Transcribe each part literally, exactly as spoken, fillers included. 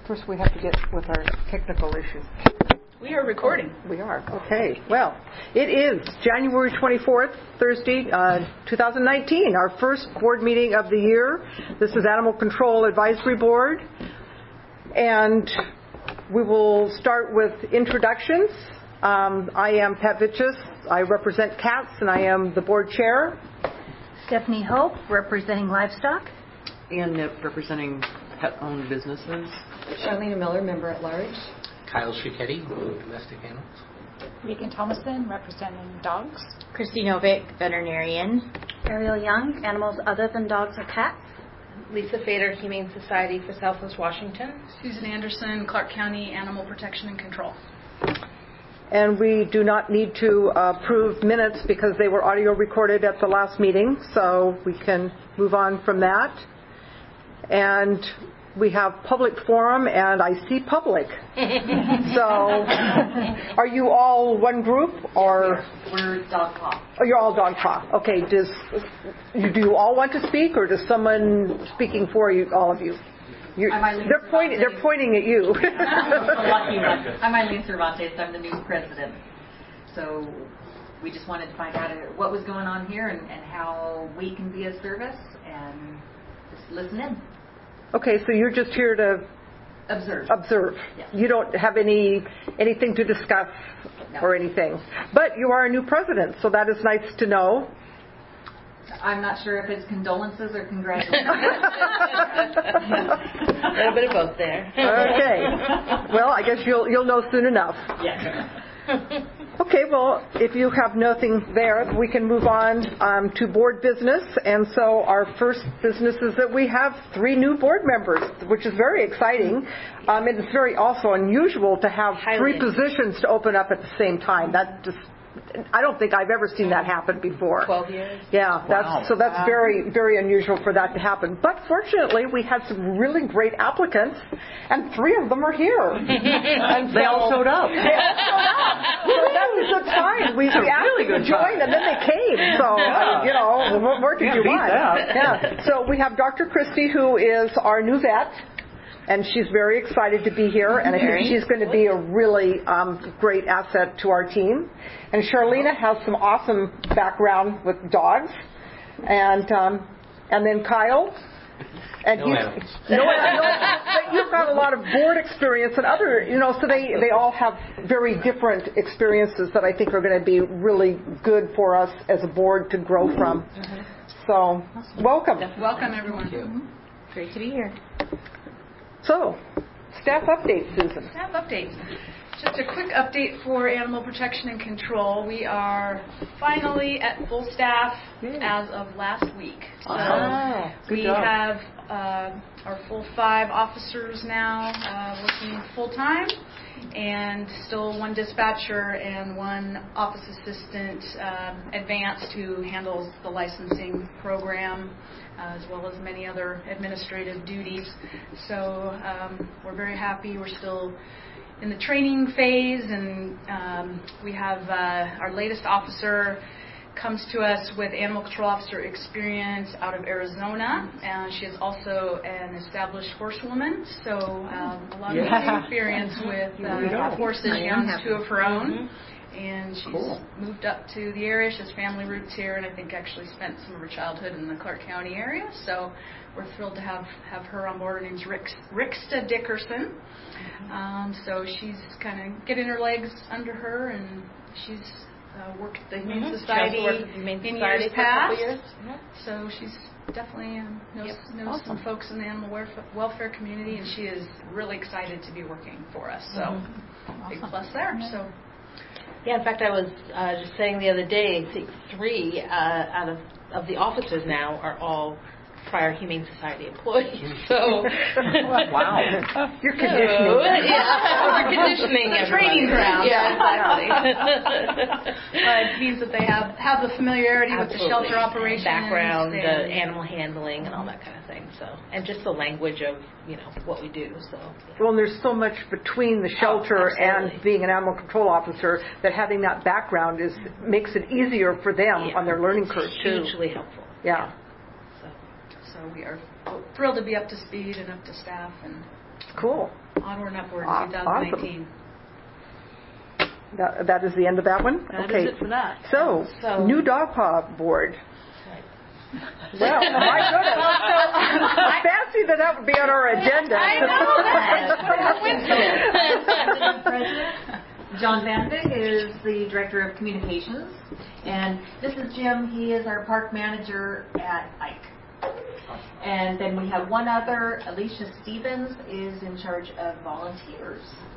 First, we have to get with our technical issues. We are recording. We are. Okay. Well, it is January twenty-fourth, Thursday, uh, two thousand nineteen, our first board meeting of the year. This is Animal Control Advisory Board. And we will start with introductions. Um, I am Pat Vitchus. I represent cats, and I am the board chair. Stephanie Hope, representing livestock. Ann Nip, representing pet-owned businesses. Charlene Miller, member at large. Kyle Schicchetti, domestic animals. Regan Thomason, representing dogs. Christy Novick, veterinarian. Ariel Young, animals other than dogs or cats. Lisa Fader, Humane Society for Southwest Washington. Susan Anderson, Clark County Animal Protection and Control. And we do not need to approve minutes because they were audio recorded at the last meeting, so we can move on from that. And we have public forum, and I see public. So, are you all one group, or we're dog paw? Oh, you're all dog paw. Okay. Does do you all want to speak, or does someone speaking for you, all of you? They're pointing. They're pointing at you. Lucky one. I'm Eileen Cervantes. I'm the news president. So we just wanted to find out what was going on here and, and how we can be of service, and just listen in. Okay, so you're just here to observe. Observe. Yes. You don't have any anything to discuss no. or anything. But you are a new president, so that is nice to know. I'm not sure if it's condolences or congratulations. A little bit of both there. Okay. Well, I guess you'll you'll know soon enough. Yes. Okay, well, if you have nothing there, we can move on um, to board business. And so our first business is that we have three new board members, which is very exciting. Um, and it's very also unusual to have Highly three unusual. positions to open up at the same time. That just, I don't think I've ever seen that happen before. Twelve years. Yeah, that's Wow. so that's Wow. very, very unusual for that to happen. But fortunately, we had some really great applicants, and three of them are here. And They so- all showed up. They all showed up. So that was a good sign. We, we asked really them to good join, sign. and then they came. So Yeah. you know, what more could Can't you beat want? that. Yeah. So we have Doctor Christie, who is our new vet. And she's very excited to be here, and I think she's going to be a really um, great asset to our team. And Charlena has some awesome background with dogs, and um, and then Kyle. And No you, animals. no, no, but you've got a lot of board experience and other, you know, so they, they all have very different experiences that I think are going to be really good for us as a board to grow from. So, welcome. Welcome, everyone. Thank you. Great to be here. So, staff update, Susan. Staff update. Just a quick update for Animal Protection and Control. We are finally at full staff as of last week. So Ah, good we job. have uh, our full five officers now uh, working full time, and still one dispatcher and one office assistant um, advanced who handles the licensing program, uh, as well as many other administrative duties. So um, we're very happy. We're still in the training phase, and um, we have uh, our latest officer comes to us with animal control officer experience out of Arizona, and she is also an established horsewoman, so um, a lot Yeah. of experience with Yeah. uh, horses. She owns two of her own, and she's Cool. moved up to the area. She has family roots here, and I think actually spent some of her childhood in the Clark County area, so we're thrilled to have, have her on board. Her name's Rick, Ricksta Dickerson. Um, so she's kind of getting her legs under her, and she's uh, worked at the Humane Mm-hmm. Society She also worked at the Humane in Society years for a couple past. years. So she's definitely um, knows, Yep. knows Awesome. some folks in the animal welfare, welfare community, and she is really excited to be working for us. So Mm-hmm. big plus there. So Yeah, in fact, I was uh, just saying the other day, I think three uh, out of, of the officers now are all prior Humane Society employees. So Wow. You're So, conditioning. yeah, we're conditioning everyone. training ground. Yeah, exactly. But it means that they have, have the familiarity with the Absolutely. shelter operations. Background, the and- animal handling, and all that kind of thing. So, and just the language of, you know, what we do. So, yeah. Well, and there's so much between the shelter Oh, absolutely. and being an animal control officer that having that background is makes it easier for them Yeah. on their learning curve too. Hugely helpful. Yeah. So, So we are thrilled to be up to speed and up to staff, and Cool. Onward and upward Aw- in two thousand nineteen. That, that is the end of that one? That okay. is it for that. So, So- new dog paw board. Well, my goodness. Fancy that that would be on our agenda. I know that. President John Van Vig is the Director of Communications, and this is Jim. He is our park manager at Ike. And then we have one other, Alicia Stevens, is in charge of volunteers.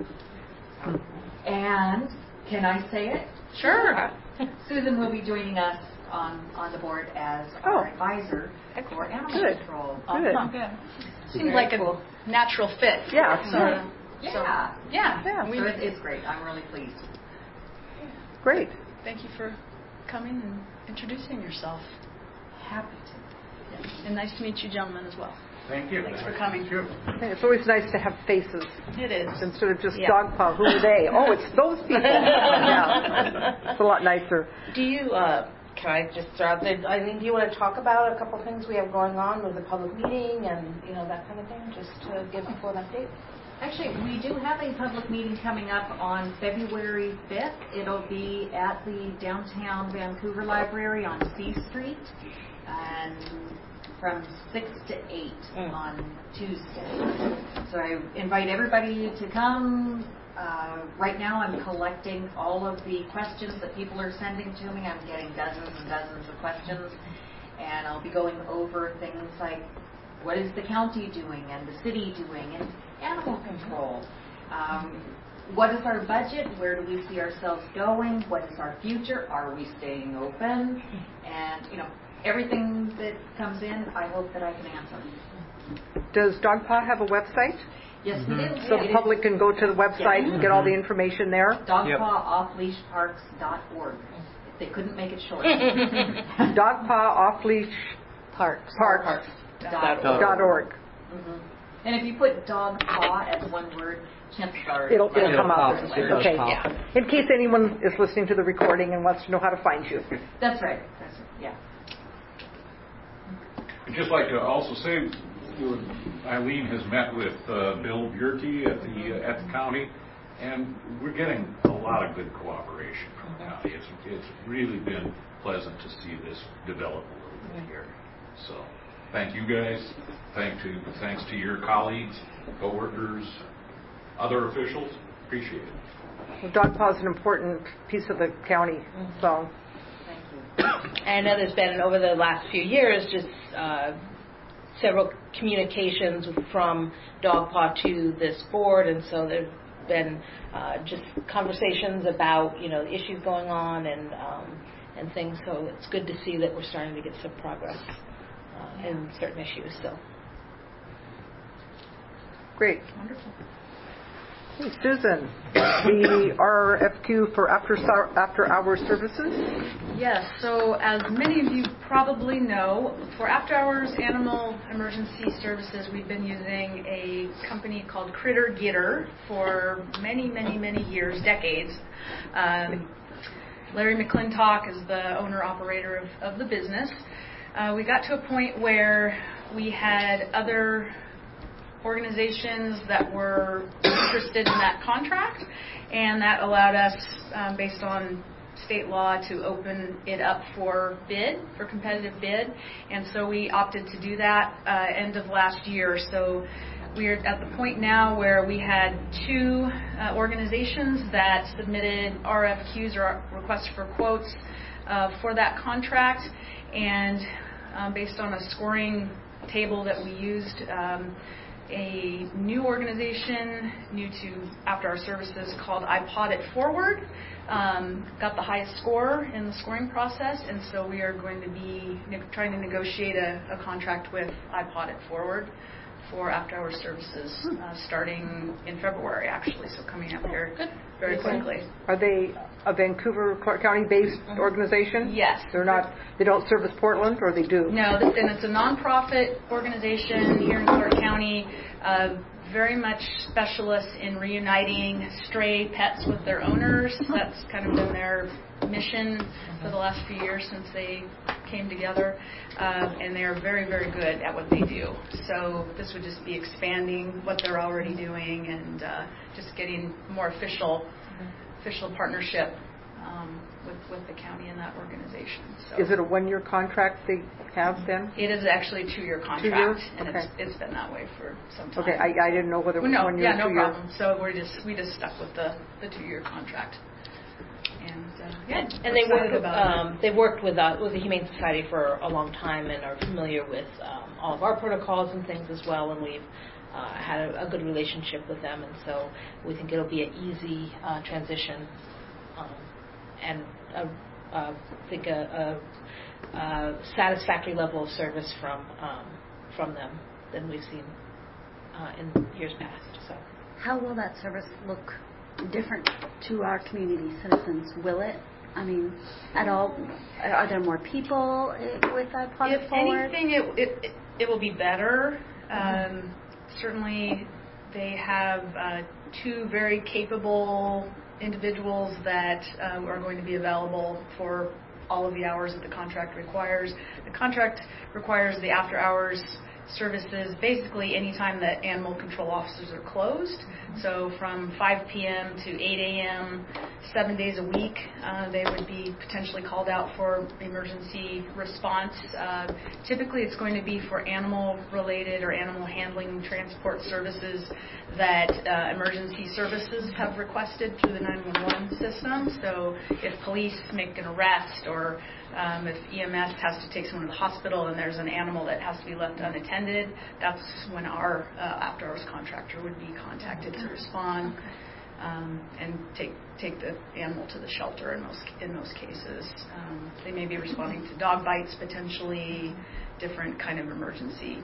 And can I say it? Sure. Susan will be joining us on, on the board as our Oh. advisor for animal Good. control. Good. Oh, good. Seems like a natural fit. Yeah. So, Yeah. so, yeah. Yeah. So it, it's great. I'm really pleased. Great. Thank you for coming and introducing yourself. Happy to. Yes. And nice to meet you gentlemen as well. Thank you. Thanks for coming. Thank you. It's always nice to have faces It is. instead of just Yeah. dog paw. Who are they? Oh, it's those people. Yeah. It's a lot nicer. Do you, uh, can I just throw out there, I mean, do you want to talk about a couple things we have going on with the public meeting and, you know, that kind of thing, just to give people an update? Actually, we do have a public meeting coming up on February fifth. It'll be at the downtown Vancouver Library on C Street, and from six to eight Mm. on Tuesday. So I invite everybody to come. Uh, right now I'm collecting all of the questions that people are sending to me. I'm getting dozens and dozens of questions, and I'll be going over things like what is the county doing and the city doing and animal control. Um, what is our budget? Where do we see ourselves going? What is our future? Are we staying open? And, you know, everything that comes in, I hope that I can answer. Does Dog Paw have a website? Yes, we do. So It the is public can go to the website and get all the information there? dog Yep. paw off leash parks dot org. They couldn't make it short. Dog Paw Off Leash Parks. Parks Dot Dot dot org. Mhm. And if you put dog paw as one word, chances are It'll, it'll It'll come up. pop. It does Okay. pop. In case anyone is listening to the recording and wants to know how to find you. That's right. That's right. Yeah. I'd just like to also say, you- Eileen has met with uh, Bill Bierke at the uh, at the county, and we're getting a lot of good cooperation from the county. It's it's really been pleasant to see this develop a little bit here. So, thank you guys. Thank to thanks to your colleagues, coworkers, other officials. Appreciate it. Well, Dog Paw is an important piece of the county, so. Thank you. And I know there's been, over the last few years, just uh, several communications from Dog Paw to this board, and so there's been uh, just conversations about, you know, issues going on and um, and things, so it's good to see that we're starting to get some progress uh, in certain issues, so. Great. Wonderful. Hey, Susan, the R F Q for after after hour services? Yes, so as many of you probably know, for after hours animal emergency services, we've been using a company called Critter Getter for many, many, many years, decades. Um, Larry McClintock is the owner-operator of, of the business. Uh, we got to a point where we had other organizations that were interested in that contract, and that allowed us, um, based on state law, to open it up for bid, for competitive bid, and so we opted to do that uh, end of last year. So we're at the point now where we had two uh, organizations that submitted R F Qs, or requests for quotes, uh, for that contract, and um, based on a scoring table that we used, um, a new organization, new to After Our Services, called I Pod It Forward, um, got the highest score in the scoring process, and so we are going to be ne- trying to negotiate a, a contract with I Pod It Forward for After Our Services, uh, starting in February, actually, so coming up here very quickly. Are they a Vancouver Clark County-based organization? Yes. They're not. They don't service Portland, or they do? No, th- and it's a nonprofit organization here in Clark County, uh, very much specialists in reuniting stray pets with their owners. That's kind of been their mission for the last few years since they came together, um, and they are very, very good at what they do. So this would just be expanding what they're already doing and uh, just getting more official, official partnership um, with with the county and that organization. So Is it a one-year contract they have then? it is actually a two-year contract, Two years? and Okay. it's it's been that way for some time. Okay, I, I didn't know whether it was Well, no, one year yeah, or no two years. problem. So we're just we just stuck with the, the two-year contract. And uh, yeah, And, and they excited work. about it. Um, they worked with uh, with the Humane Society for a long time and are familiar with um, all of our protocols and things as well. And we've uh, had a, a good relationship with them, and so we think it'll be an easy uh, transition, um, and a, uh, I think a, a, a satisfactory level of service from um, from them than we've seen uh, in years past. So. How will that service look different to our community citizens? Will it? I mean, at all? Are there more people with that product If forward? anything, it, it it it will be better. Mm-hmm. Um, certainly, they have uh, two very capable individuals that uh, are going to be available for all of the hours that the contract requires. The contract requires the after-hours services basically anytime that animal control officers are closed. So from five p.m. to eight a.m., seven days a week, uh, they would be potentially called out for emergency response. Uh, typically, it's going to be for animal-related or animal handling transport services that uh, emergency services have requested through the nine one one system. So if police make an arrest or um, if E M S has to take someone to the hospital and there's an animal that has to be left unattended, that's when our uh, after-hours contractor would be contacted to respond um, and take take the animal to the shelter in most in most cases. Um, they may be responding to dog bites potentially, different kind of emergency.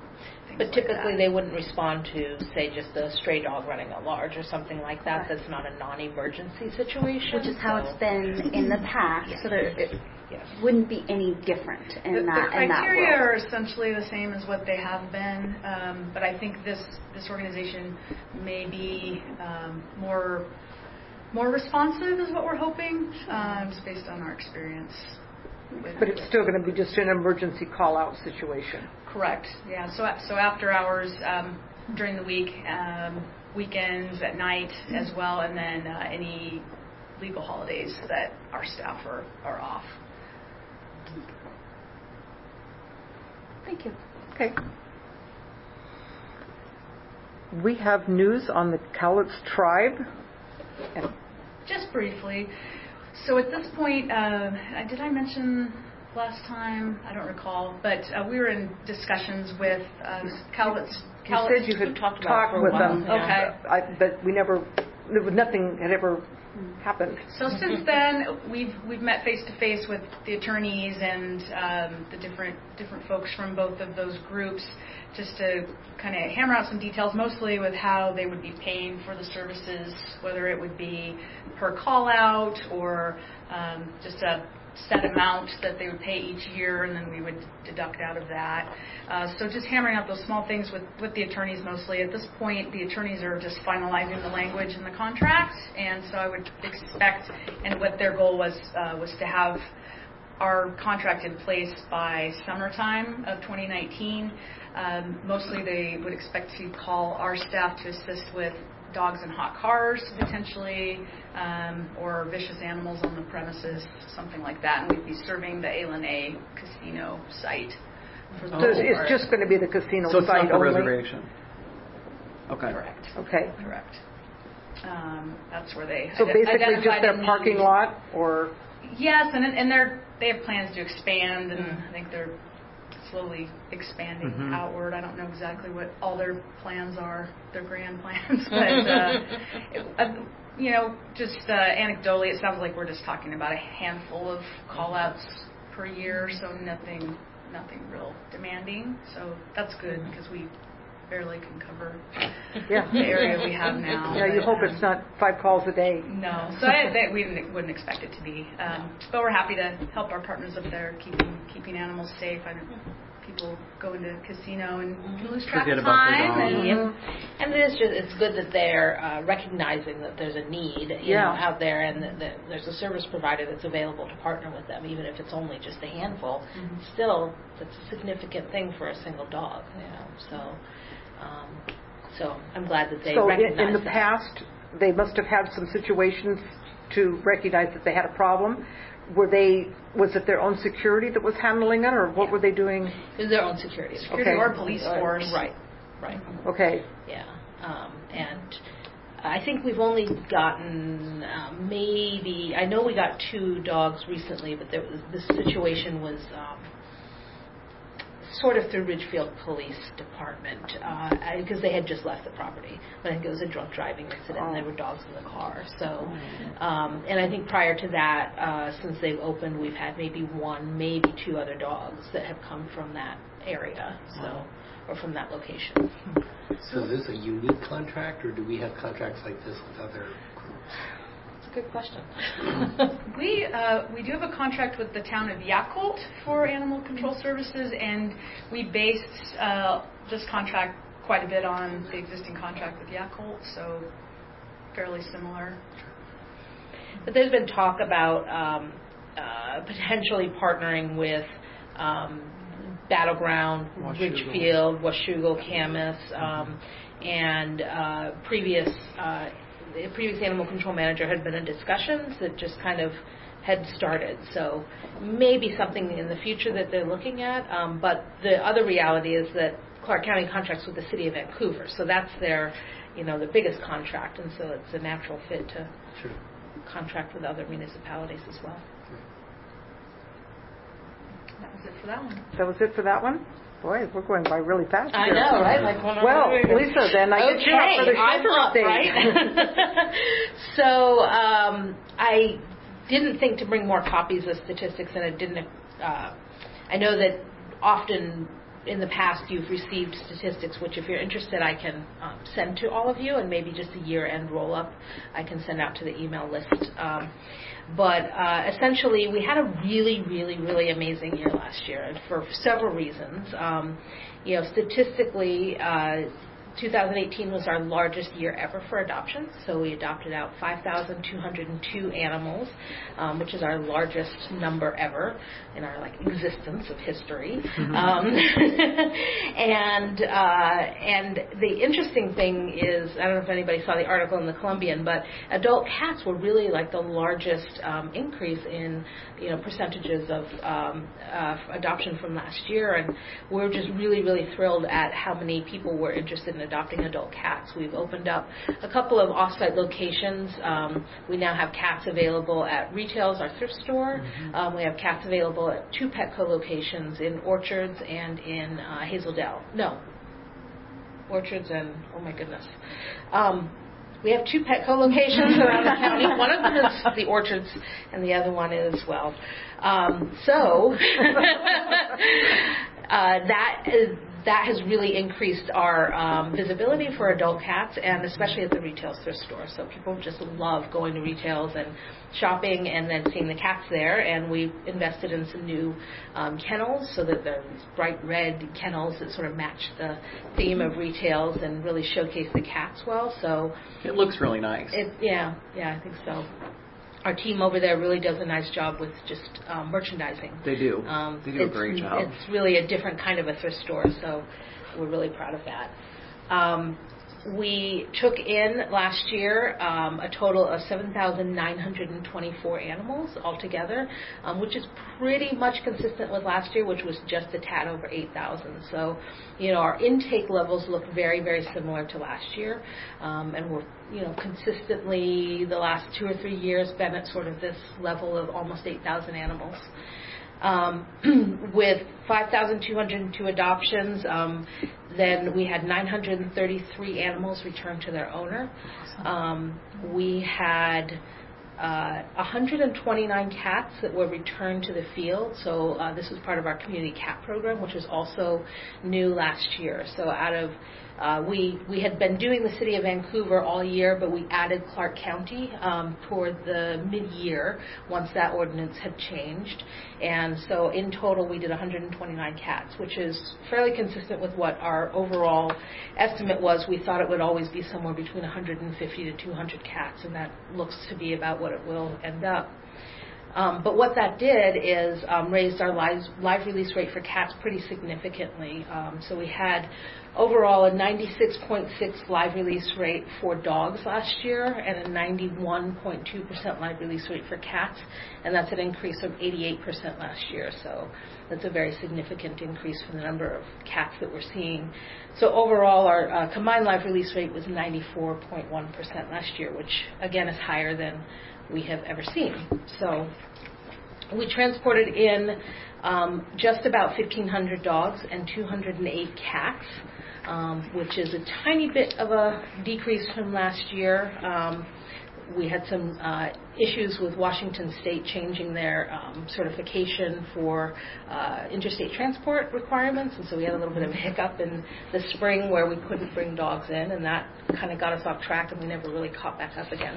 But typically, they wouldn't respond to, say, just a stray dog running at large or something like that. Right. That's not a non-emergency situation. Which is how so. it's been in the past. Yes. So there, it Yes. wouldn't be any different in The, that the in that criteria world. are essentially the same as what they have been, um, but I think this this organization may be um, more more responsive, is what we're hoping, um, just based on our experience. With But it's still going to be just an emergency call-out situation. Correct. Yeah. So so after hours um, during the week, um, weekends, at night as well, and then uh, any legal holidays that our staff are, are off. Thank you. Okay. We have news on the Cowlitz tribe. And Just briefly. So at this point, uh, did I mention last time? I don't recall, but uh, we were in discussions with uh, Cowlitz. you said you had talked talked, about it for a with while, them, yeah. I, but we never, there was nothing had ever happened. So since then, we've we've met face to face with the attorneys and um, the different different folks from both of those groups, just to kind of hammer out some details, mostly with how they would be paying for the services, whether it would be per call out or um, just a set amount that they would pay each year, and then we would deduct out of that. Uh, so just hammering out those small things with, with the attorneys mostly. At this point, the attorneys are just finalizing the language in the contract, and so I would expect, and what their goal was uh, was to have our contract in place by summertime of twenty nineteen. Um, mostly they would expect to call our staff to assist with dogs in hot cars, potentially, um, or vicious animals on the premises, something like that. And we'd be serving the Alien A casino site. For the So it's, most it's part. just going to be the casino So it's site not the only? reservation. Okay. Correct. Okay. Correct. Um, that's where they So ide- basically just identified their a need. parking lot, or? Yes, and and they're they have plans to expand, and Mm. I think they're slowly expanding Mhm. outward. I don't know exactly what all their plans are, their grand plans, but uh, it, uh, you know, just uh, anecdotally, it sounds like we're just talking about a handful of call-outs per year, so nothing, nothing real demanding. So that's good because we barely can cover Yeah. the area we have now. Yeah, you but, hope um, it's not five calls a day. No, so I, that we didn't, wouldn't expect it to be. Um, but we're happy to help our partners up there keeping keeping animals safe. I know people go into casino and can lose track Forget of about their time. dog. And, Yep. And it is just, it's good that they're uh, recognizing that there's a need you Yeah. know, out there, and that, that there's a service provider that's available to partner with them, even if it's only just a handful. Still, that's a significant thing for a single dog, you know. So, um, so I'm glad that they So in, recognize in the that. past, they must have had some situations to recognize that they had a problem. Were they, was it their own security that was handling it, or what Yeah. were they doing? It was their own security. Security Okay. or police Uh, force. Right, right. Okay. Yeah, um, and I think we've only gotten uh, maybe, I know we got two dogs recently, but there was, this situation was um, sort of through Ridgefield Police Department, because they had just left the property. But I think it was a drunk driving incident, and there were dogs in the car. So, um, and I think prior to that, uh, since they've opened, we've had maybe one, maybe two other dogs that have come from that area, so, or from that location. So is this a unique contract, or do we have contracts like this with other groups? That's a good question. We uh, we do have a contract with the town of Yakult for animal control services, and we based uh, this contract quite a bit on the existing contract with Yakult, so fairly similar. But there's been talk about um, uh, potentially partnering with um, Battleground, Washougal. Ridgefield, Washougal, Camas, um, and uh, previous uh, the previous animal control manager had been in discussions that just kind of had started. So maybe something in the future that they're looking at. Um, but the other reality is that Clark County contracts with the city of Vancouver, so that's their, you know, the biggest contract, and so it's a natural fit to Sure. contract with other municipalities as well. That was it for that one. That was it for that one? Boy, we're going by really fast I here. know, right? Like one Well, over- Lisa, then I guess you're up for the Okay, I'm shelter up, update. right? So um, I didn't think to bring more copies of statistics, and I didn't. Uh, I know that often in the past you've received statistics, which if you're interested, I can um, send to all of you, and maybe just a year-end roll-up I can send out to the email list. Um, But uh, essentially, we had a really, really, really amazing year last year, and for several reasons. Um, you know, statistically, uh, two thousand eighteen was our largest year ever for adoptions. So we adopted out five thousand two hundred two animals, um, which is our largest number ever in our like existence of history. Mm-hmm. Um, and uh, and the interesting thing is, I don't know if anybody saw the article in the Columbian, but adult cats were really like the largest um, increase in you know percentages of um, uh, adoption from last year, and we're just really, really thrilled at how many people were interested in adopting adult cats. We've opened up a couple of off-site locations. Um, we now have cats available at Retails, our thrift store. Mm-hmm. Um, we have cats available at two Petco locations in Orchards and in uh, Hazeldale. No, Orchards and, oh my goodness. Um, we have two Petco locations around the county. One of them is the Orchards, and the other one is, well, um, so uh, that is, that has really increased our um, visibility for adult cats, and especially at the retail thrift store. So people just love going to retails and shopping and then seeing the cats there. And we've invested in some new um, kennels so that they're these bright red kennels that sort of match the theme of retails and really showcase the cats well. So It looks really nice. it, yeah, yeah, I think so. Our team over there really does a nice job with just um, merchandising. They do. Um, they do a it's, great job. It's really a different kind of a thrift store, so we're really proud of that. Um, we took in last year um, a total of seven thousand nine hundred twenty-four animals altogether, um, which is pretty much consistent with last year, which was just a tad over eight thousand. So, you know, our intake levels look very, very similar to last year, um, and we're, you know, consistently the last two or three years been at sort of this level of almost eight thousand animals. Um, with five thousand two hundred two adoptions, um, then we had nine hundred thirty-three animals returned to their owner. Um, we had uh, one hundred twenty-nine cats that were returned to the field. So uh, this was part of our community cat program, which was also new last year. So out of uh, we we had been doing the City of Vancouver all year, but we added Clark County um, toward the mid-year once that ordinance had changed. And so in total, we did one hundred twenty-nine cats, which is fairly consistent with what our overall estimate was. We thought it would always be somewhere between one hundred fifty to two hundred cats, and that looks to be about what it will end up. Um, but what that did is um, raised our live, live release rate for cats pretty significantly. Um, so we had overall a ninety-six point six live release rate for dogs last year and a ninety-one point two percent live release rate for cats, and that's an increase of eighty-eight percent last year. So that's a very significant increase from the number of cats that we're seeing. So overall, our uh, combined live release rate was ninety-four point one percent last year, which again is higher than we have ever seen. So we transported in um, just about fifteen hundred dogs and two hundred eight cats, um, which is a tiny bit of a decrease from last year. Um, we had some uh, issues with Washington State changing their um, certification for uh, interstate transport requirements, and so we had a little bit of a hiccup in the spring where we couldn't bring dogs in, and that kind of got us off track, and we never really caught back up again.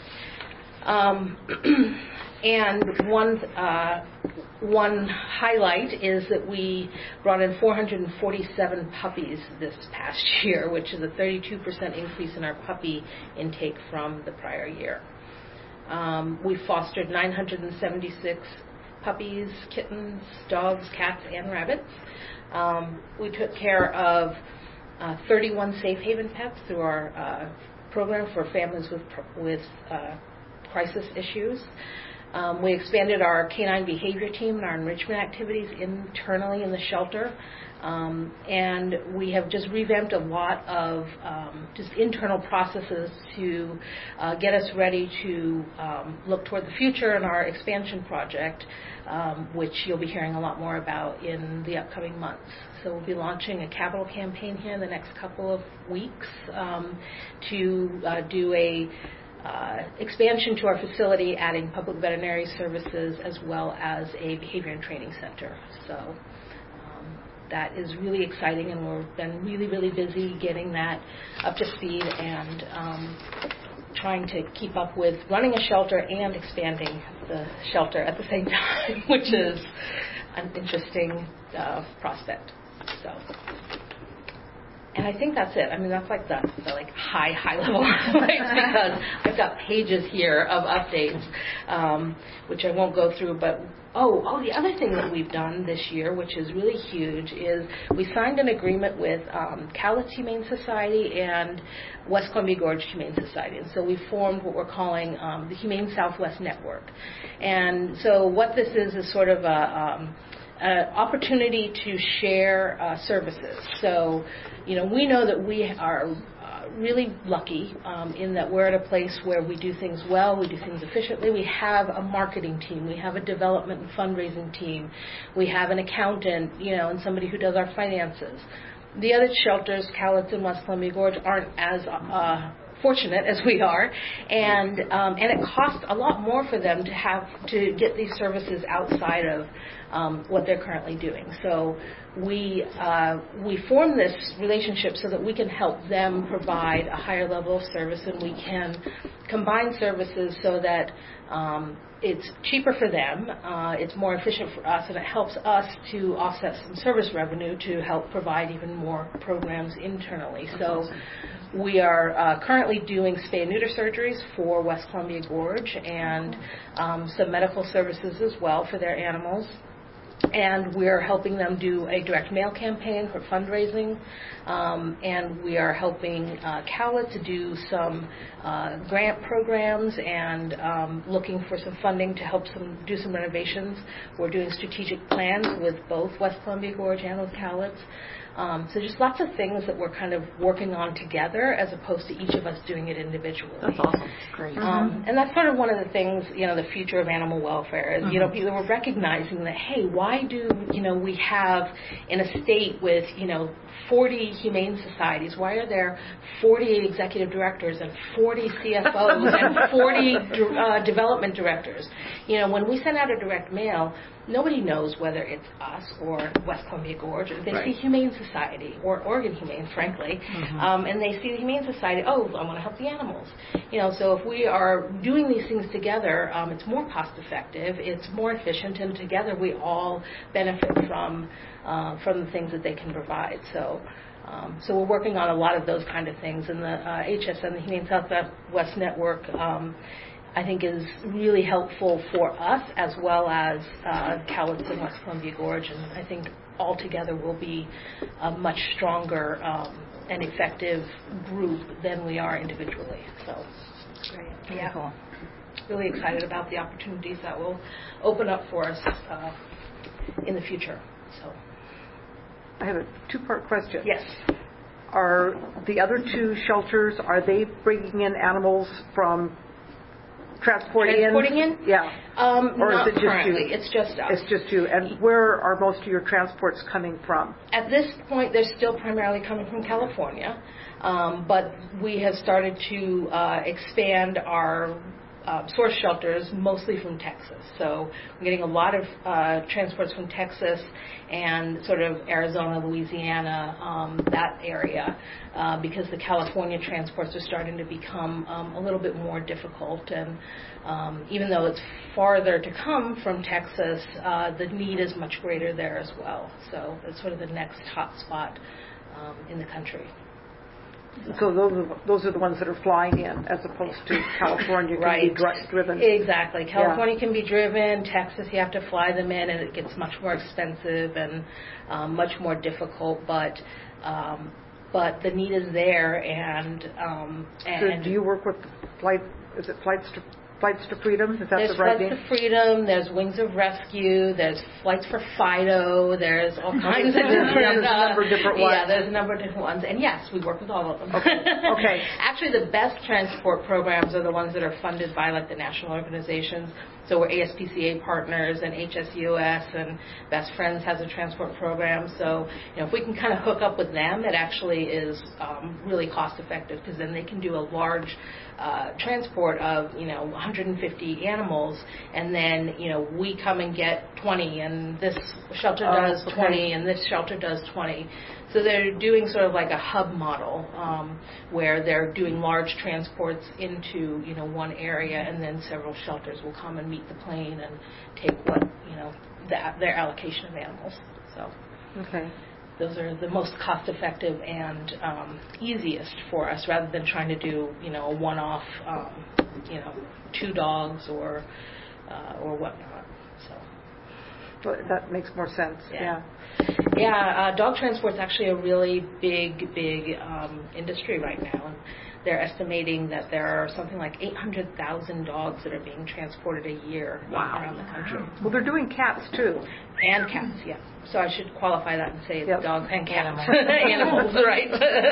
Um, and one uh, one highlight is that we brought in four hundred forty-seven puppies this past year, which is a thirty-two percent increase in our puppy intake from the prior year. Um, we fostered nine hundred seventy-six puppies, kittens, dogs, cats, and rabbits. Um, we took care of uh, thirty-one safe haven pets through our uh, program for families with with uh, crisis issues. Um, we expanded our canine behavior team and our enrichment activities internally in the shelter. Um, and we have just revamped a lot of um, just internal processes to uh, get us ready to um, look toward the future in our expansion project, um, which you'll be hearing a lot more about in the upcoming months. So we'll be launching a capital campaign here in the next couple of weeks um, to uh, do a Uh, expansion to our facility, adding public veterinary services as well as a behavior and training center. So um, that is really exciting, and we've been really, really busy getting that up to speed and um, trying to keep up with running a shelter and expanding the shelter at the same time, which is an interesting uh, prospect. So. And I think that's it. I mean, that's like the, the like high, high level highlights, because I've got pages here of updates, um, which I won't go through. But oh, oh, the other thing that we've done this year, which is really huge, is we signed an agreement with um, Cowlitz Humane Society and West Columbia Gorge Humane Society, and so we formed what we're calling um, the Humane Southwest Network. And so what this is is sort of a um, Uh, opportunity to share uh, services. So, you know, we know that we are uh, really lucky um, in that we're at a place where we do things well, we do things efficiently. We have a marketing team, we have a development and fundraising team, we have an accountant, you know, and somebody who does our finances. The other shelters, Cowlitz and West Columbia Gorge, aren't as uh, fortunate as we are, and um, and it costs a lot more for them to have to get these services outside of um, what they're currently doing. So we uh, we form this relationship so that we can help them provide a higher level of service, and we can combine services so that um, it's cheaper for them, uh, it's more efficient for us, and it helps us to offset some service revenue to help provide even more programs internally. So we are uh, currently doing spay and neuter surgeries for West Columbia Gorge and um, some medical services as well for their animals. And we're helping them do a direct mail campaign for fundraising. Um, and we are helping uh, Cowlitz to do some uh, grant programs and um, looking for some funding to help some do some renovations. We're doing strategic plans with both West Columbia Gorge and with Cowlitz. Um, so just lots of things that we're kind of working on together as opposed to each of us doing it individually. That's awesome. Great. Um, mm-hmm. And that's sort of one of the things, you know, the future of animal welfare is, mm-hmm. you know, people are recognizing that, hey, why do, you know, we have in a state with, you know, forty humane societies, why are there forty executive directors and forty C F Os and forty uh, development directors? You know, when we send out a direct mail, nobody knows whether it's us or West Columbia Gorge. If they right. see Humane Society or Oregon Humane, frankly, Mm-hmm. um, and they see the Humane Society, oh, I want to help the animals. You know, so if we are doing these things together, um, it's more cost effective, it's more efficient, and together we all benefit from uh, from the things that they can provide. So. Um, so we're working on a lot of those kind of things, and the uh, H S N, the Humane Southwest Network, um, I think is really helpful for us as well as uh, Cowlitz and West Columbia Gorge, and I think all together will be a much stronger um, and effective group than we are individually. So, Great. yeah, Cool. really excited about the opportunities that will open up for us uh, in the future. So. I have a two-part question. Yes. Are the other two shelters, are they bringing in animals from transporting, Transporting in? Yeah. Um, Or not is it just currently. you? It's just us. It's just you. And where are most of your transports coming from? At this point, they're still primarily coming from California, um, but we have started to uh, expand our uh, source shelters mostly from Texas. So we're getting a lot of uh, transports from Texas and sort of Arizona, Louisiana, um, that area, uh, because the California transports are starting to become um, a little bit more difficult. And um, even though it's farther to come from Texas, uh, the need is much greater there as well. So it's sort of the next hot spot um, in the country. So those are, those are the ones that are flying in, as opposed to California can Right. be dri- driven. Exactly. California yeah. can be driven. Texas, you have to fly them in, and it gets much more expensive and um, much more difficult. But um, but the need is there, and um, and so do you work with flight? Is it flights to Flights to Freedom? Is that there's the right Flights name? to Freedom. There's Wings of Rescue. There's Flights for Fido. There's all kinds of different. Yeah, there's a number of different ones. Yeah, there's a number of different ones. And yes, we work with all of them. Okay. Okay. Actually, the best transport programs are the ones that are funded by like the national organizations. So we're A S P C A partners, and H S U S and Best Friends has a transport program. So you know, if we can kind of hook up with them, it actually is um, really cost effective, because then they can do a large uh, transport of you know one hundred fifty animals, and then you know we come and get twenty, and this shelter does oh, okay. twenty, and this shelter does twenty. So they're doing sort of like a hub model, um, where they're doing large transports into, you know, one area, and then several shelters will come and meet the plane and take what, you know, the, their allocation of animals. So okay. those are the most cost-effective and um, easiest for us, rather than trying to do, you know, a one-off, um, you know, two dogs or uh, or whatnot. So. Well, that makes more sense. Yeah. Yeah. Yeah, uh, dog transport is actually a really big, big um, industry right now. And they're estimating that there are something like eight hundred thousand dogs that are being transported a year wow. around the country. Well, they're doing cats too. And cats, yeah. So I should qualify that and say yep. dogs and cats. Animals, right.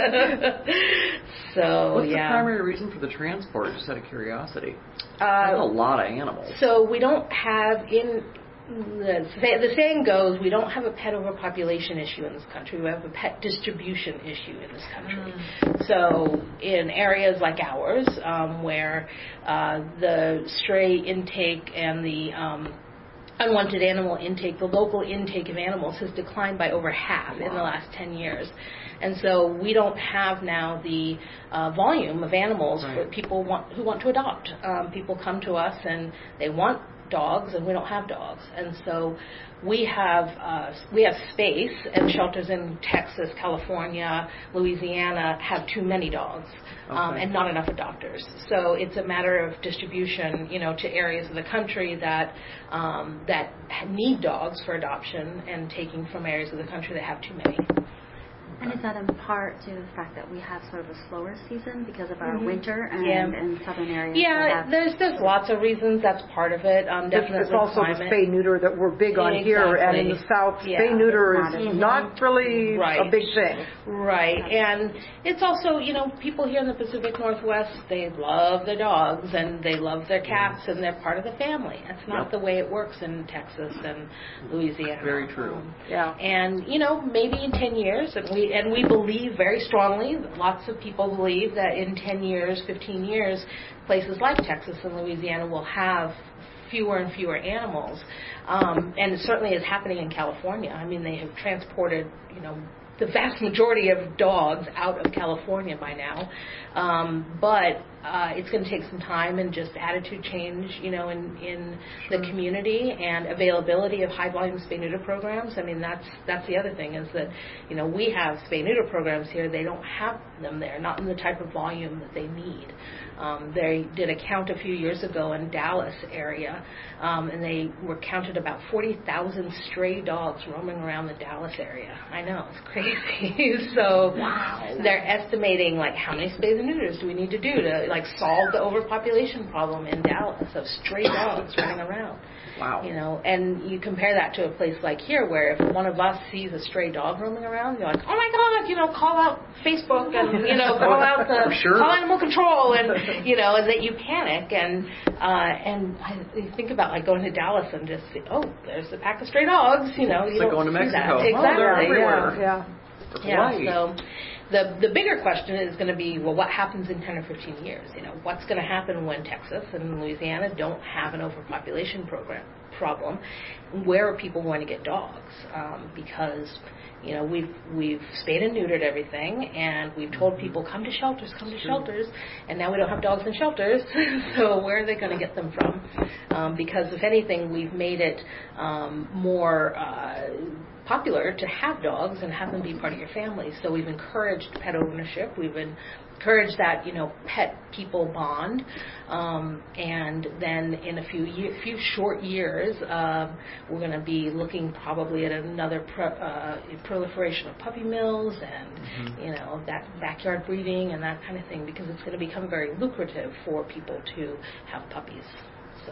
So, What's yeah. the primary reason for the transport, just out of curiosity? Uh, That's a lot of animals. So we don't have in... The, the saying goes, we don't have a pet overpopulation issue in this country. We have a pet distribution issue in this country. Mm. So in areas like ours, um, where uh, the stray intake and the um, unwanted animal intake, the local intake of animals has declined by over half wow. in the last ten years. And so we don't have now the uh, volume of animals right. for people want, who want to adopt. Um, people come to us and they want dogs, and we don't have dogs, and so we have uh, we have space, and shelters in Texas, California, Louisiana have too many dogs, okay. um, and not enough adopters. So it's a matter of distribution, you know, to areas of the country that um, that need dogs for adoption, and taking from areas of the country that have too many. And is that in part to the fact that we have sort of a slower season because of our mm-hmm. winter and yeah. in southern areas? Yeah, have there's there's lots of reasons. That's part of it. Um, definitely it's also climate. the spay neuter that we're big on exactly. here, and in the south, yeah. spay neuter is mm-hmm. not really right. a big thing. Right, and it's also, you know, people here in the Pacific Northwest, they love their dogs and they love their cats, and they're part of the family. That's not yep. the way it works in Texas and Louisiana. Very true. Um, yeah. And you know, maybe in ten years, and we and we believe very strongly, lots of people believe that in ten years, fifteen years, places like Texas and Louisiana will have fewer and fewer animals. Um, and it certainly is happening in California. I mean, they have transported, you know, the vast majority of dogs out of California by now. Um, but uh, it's going to take some time and just attitude change, you know, in, in sure. the community and availability of high-volume spay-neuter programs. I mean, that's that's the other thing is that, you know, we have spay-neuter programs here. They don't have them there, not in the type of volume that they need. Um, they did a count a few years ago in Dallas area, um, and they were counted about forty thousand stray dogs roaming around the Dallas area. I know, it's crazy. So wow. they're estimating, like, how many spays and neuters do we need to do to, like, solve the overpopulation problem in Dallas of stray dogs running around. Wow. You know, and you compare that to a place like here where if one of us sees a stray dog roaming around, you're like, oh my God, you know, call out Facebook and, you know, call out the, sure. call animal control and, you know, and that you panic. And, uh, and I you think about, like, going to Dallas and just see, oh, there's a pack of stray dogs, you know. It's you like don't going to see Mexico. That. Exactly. Oh, they're everywhere. Yeah. Yeah, yeah so the the bigger question is going to be, well, what happens in ten or fifteen years? You know, what's going to happen when Texas and Louisiana don't have an overpopulation program problem? Where are people going to get dogs? Um, because, you know, we've we've spayed and neutered everything, and we've told people, come to shelters, come to shelters, and now we don't have dogs in shelters, so where are they going to get them from? Um, because, if anything, we've made it um, more uh, popular to have dogs and have them be part of your family. So we've encouraged pet ownership. We've encouraged that, you know, pet people bond. Um, and then in a few year, few short years, uh, we're going to be looking probably at another pro, uh, proliferation of puppy mills and, mm-hmm. you know, that backyard breeding and that kind of thing, because it's going to become very lucrative for people to have puppies. So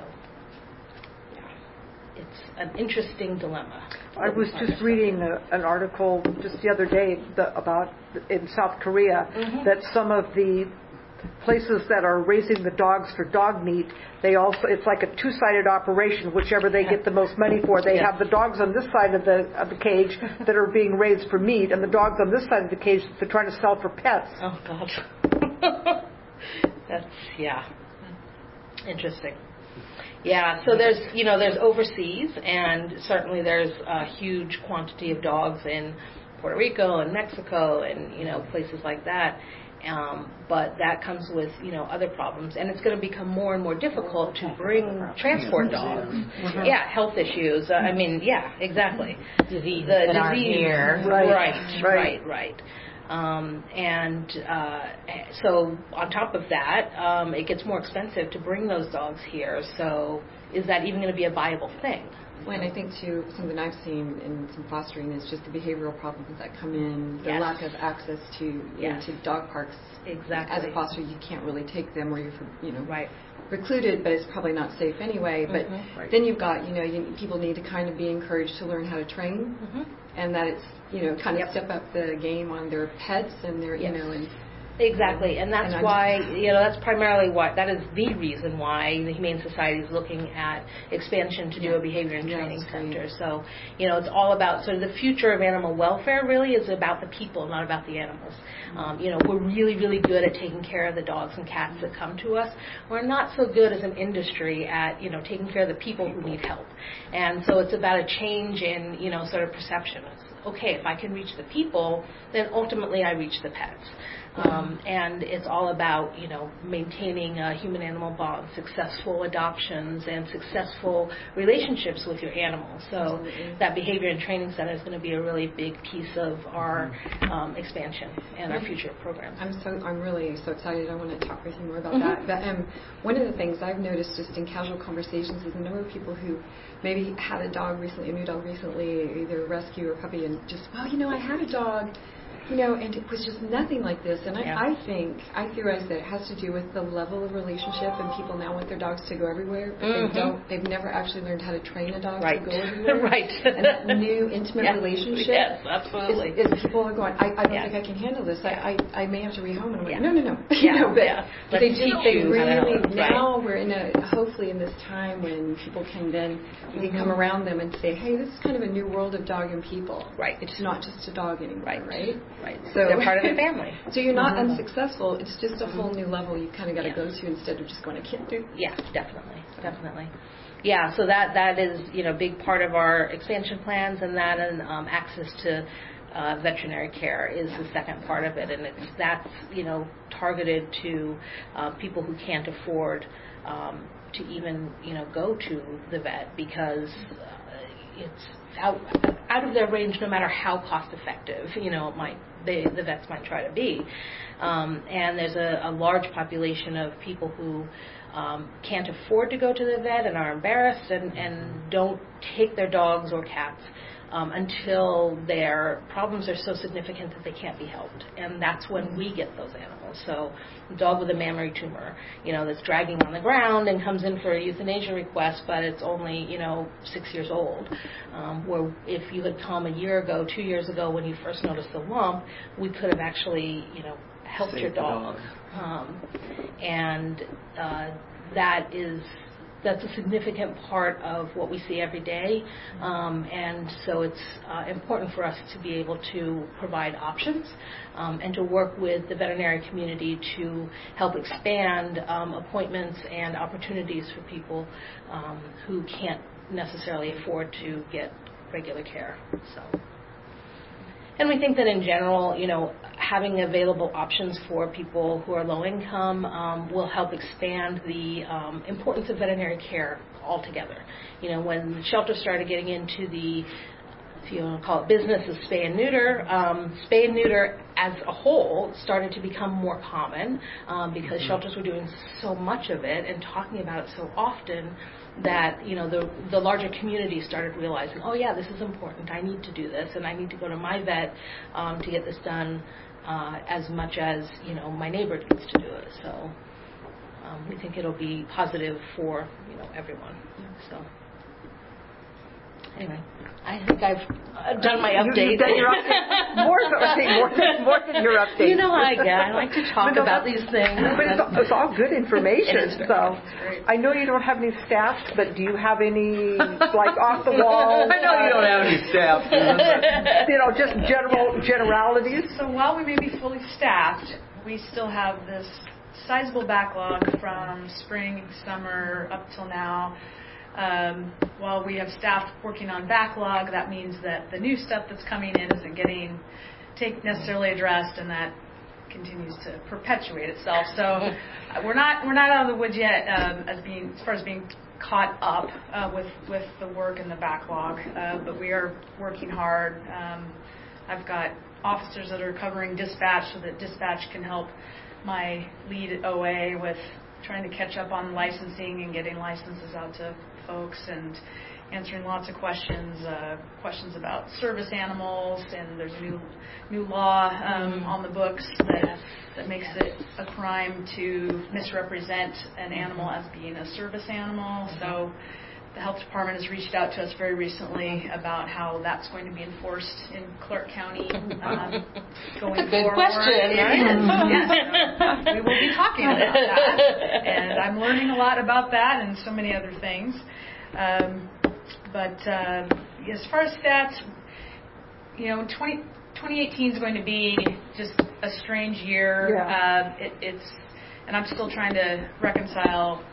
it's an interesting dilemma. I was just reading a, an article just the other day the, about in South Korea mm-hmm. that some of the places that are raising the dogs for dog meat, they also it's like a two-sided operation. Whichever they get the most money for, they yes. have the dogs on this side of the of the cage that are being raised for meat, and the dogs on this side of the cage that they're trying to sell for pets. Oh God, that's yeah, interesting. Yeah, so there's, you know, there's overseas, and certainly there's a huge quantity of dogs in Puerto Rico and Mexico and, you know, places like that. Um, but that comes with, you know, other problems. And it's going to become more and more difficult to bring, transport dogs. Mm-hmm. Yeah, health issues. Uh, I mean, yeah, exactly. Diseases the that aren't disease, here. Right, right, right. right. Um, and uh, so on top of that, um, it gets more expensive to bring those dogs here. So is that even going to be a viable thing? Well, and I think, too, something I've seen in some fostering is just the behavioral problems that come in, the yes. lack of access to you yes. know, to dog parks. Exactly. As a foster, you can't really take them, or you're, you know, right. recluded, but it's probably not safe anyway. But mm-hmm. right. then you've got, you know, you, people need to kind of be encouraged to learn how to train, mm-hmm. and that it's, you know, kind of yep. step up the game on their pets and their, yes. you know, and exactly, and that's and why, you know, that's primarily why, that is the reason why the Humane Society is looking at expansion to do yeah. a behavior and yeah, training center. great. So, you know, it's all about, so the future of animal welfare really is about the people, not about the animals. Mm-hmm. Um, you know, we're really, really good at taking care of the dogs and cats that come to us. We're not so good as an industry at, you know, taking care of the people who need help. And so it's about a change in, you know, sort of perception. It's, okay, if I can reach the people, then ultimately I reach the pets. Um, and it's all about, you know, maintaining a human-animal bond, successful adoptions, and successful relationships with your animals. So Absolutely. That behavior and training center is going to be a really big piece of our um, expansion and our future programs. I'm so I'm really so excited. I want to talk with you more about mm-hmm. that. But um, one of the things I've noticed just in casual conversations is a number of people who maybe had a dog recently, a new dog recently, either a rescue or puppy, and just, well, you know, I had a dog. You know, and it was just nothing like this. And I, yeah. I think, I theorize that it has to do with the level of relationship, and people now want their dogs to go everywhere, but mm-hmm. they don't, they've never actually learned how to train a dog right. to go everywhere. right. And that new intimate yes. relationship. Yes, absolutely. Is, is people are going, I, I don't yes. think I can handle this. Yeah. I, I, I may have to rehome. And I'm like, yeah. no, no, no. Yeah. you know, but, yeah. but they Let's just, teach they you really, how to now right. we're in a, hopefully in this time when people can then, you can come around them and say, hey, this is kind of a new world of dog and people. Right. It's not just a dog anymore, right? Right. right. So they're part of the family. So you're not mm-hmm. unsuccessful. It's just a whole new level you kind of got to yes. go to instead of just going, I can't do. Yeah, definitely, definitely. Yeah, so that that is, you know, a big part of our expansion plans, and that and um, access to uh, veterinary care is the second part of it, and it's that's you know targeted to uh, people who can't afford um, to even you know go to the vet because uh, it's out out of their range, no matter how cost effective you know it might they, the vets might try to be. Um, and there's a, a large population of people who um, can't afford to go to the vet and are embarrassed and, and don't take their dogs or cats um, until their problems are so significant that they can't be helped. And that's when we get those animals. So a dog with a mammary tumor, you know, that's dragging on the ground and comes in for a euthanasia request, but it's only, you know, six years old. Um, where if you had come a year ago, two years ago, when you first noticed the lump, we could have actually, you know, helped Save your the dog. dog. Um, and uh, that is that's a significant part of what we see every day. Um, and so it's uh, important for us to be able to provide options um, and to work with the veterinary community to help expand um, appointments and opportunities for people um, who can't necessarily afford to get regular care. So. And we think that in general, you know, having available options for people who are low income um, will help expand the um, importance of veterinary care altogether. You know, when shelters started getting into the, if you want to call it business of spay and neuter, um, spay and neuter as a whole started to become more common um, because mm-hmm. shelters were doing so much of it and talking about it so often that, you know, the the larger community started realizing, oh, yeah, this is important. I need to do this, and I need to go to my vet um, to get this done uh, as much as, you know, my neighbor needs to do it. So um, we think it'll be positive for, you know, everyone. So anyway, I think I've uh, done my update. You've done your update. More, I think more, than, more than your update. You know how I get. I like to talk no, about these things. But it's, it's all good information. It is so I know you don't have any staff, but do you have any, like, off the wall? I know you don't have any staff. You know, just general generalities. So while we may be fully staffed, we still have this sizable backlog from spring, summer, up till now. Um, while we have staff working on backlog, that means that the new stuff that's coming in isn't getting take necessarily addressed, and that continues to perpetuate itself. So uh, we're not we're not out of the woods yet um, as being as far as being caught up uh, with with the work and the backlog, uh, but we are working hard. Um, I've got officers that are covering dispatch so that dispatch can help my lead at O A with trying to catch up on licensing and getting licenses out to folks and answering lots of questions, uh, questions about service animals, and there's a new new law um, on the books that that makes it a crime to misrepresent an animal as being a service animal. So the health department has reached out to us very recently about how that's going to be enforced in Clark County um, going a good forward. question, It right? is. Yes. So we will be talking about that, and I'm learning a lot about that and so many other things. Um, but uh, as far as stats, you know, twenty, twenty eighteen is going to be just a strange year. Yeah. Uh, it, it's, and I'm still trying to reconcile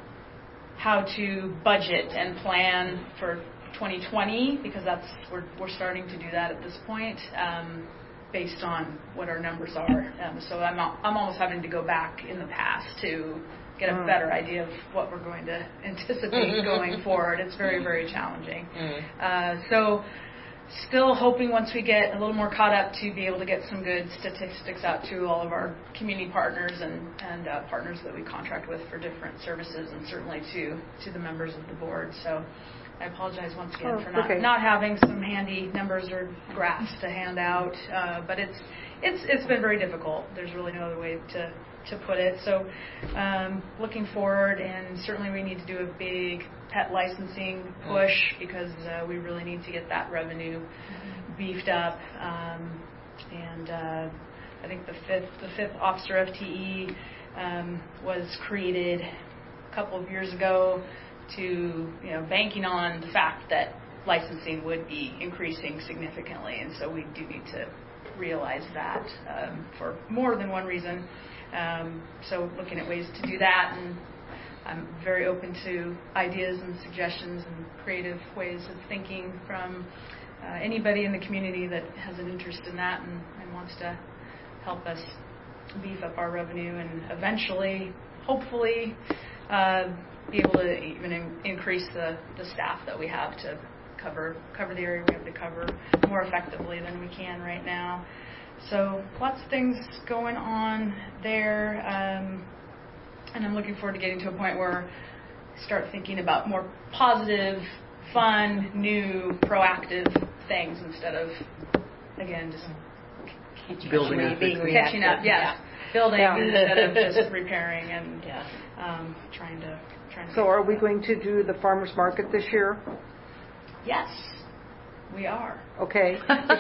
how to budget and plan for twenty twenty, because that's we're we're starting to do that at this point, um, based on what our numbers are. Um, so I'm not, I'm almost having to go back in the past to get a better idea of what we're going to anticipate going forward. It's very, very challenging. Uh, so still hoping once we get a little more caught up to be able to get some good statistics out to all of our community partners and, and uh, partners that we contract with for different services, and certainly to, to the members of the board. So I apologize once again oh, for not, okay. not having some handy numbers or graphs to hand out, uh, but it's it's it's been very difficult. There's really no other way to, to put it. So um, looking forward, and certainly we need to do a big pet licensing push because uh, we really need to get that revenue beefed up. Um, and uh, I think the fifth the fifth officer F T E um, was created a couple of years ago to, you know, banking on the fact that licensing would be increasing significantly, and so we do need to realize that um, for more than one reason. Um, so looking at ways to do that, and I'm very open to ideas and suggestions and creative ways of thinking from uh, anybody in the community that has an interest in that and, and wants to help us beef up our revenue and eventually, hopefully, uh, be able to even in- increase the, the staff that we have to cover cover the area we have to cover more effectively than we can right now. So lots of things going on there, um, and I'm looking forward to getting to a point where I start thinking about more positive, fun, new, proactive things instead of, again, just Building catching, up. being catching up. Yes, building Yeah. instead of just repairing and Yeah. um, trying to trying to. So get are we going to do the farmer's market this year? Yes, we are. Okay. Because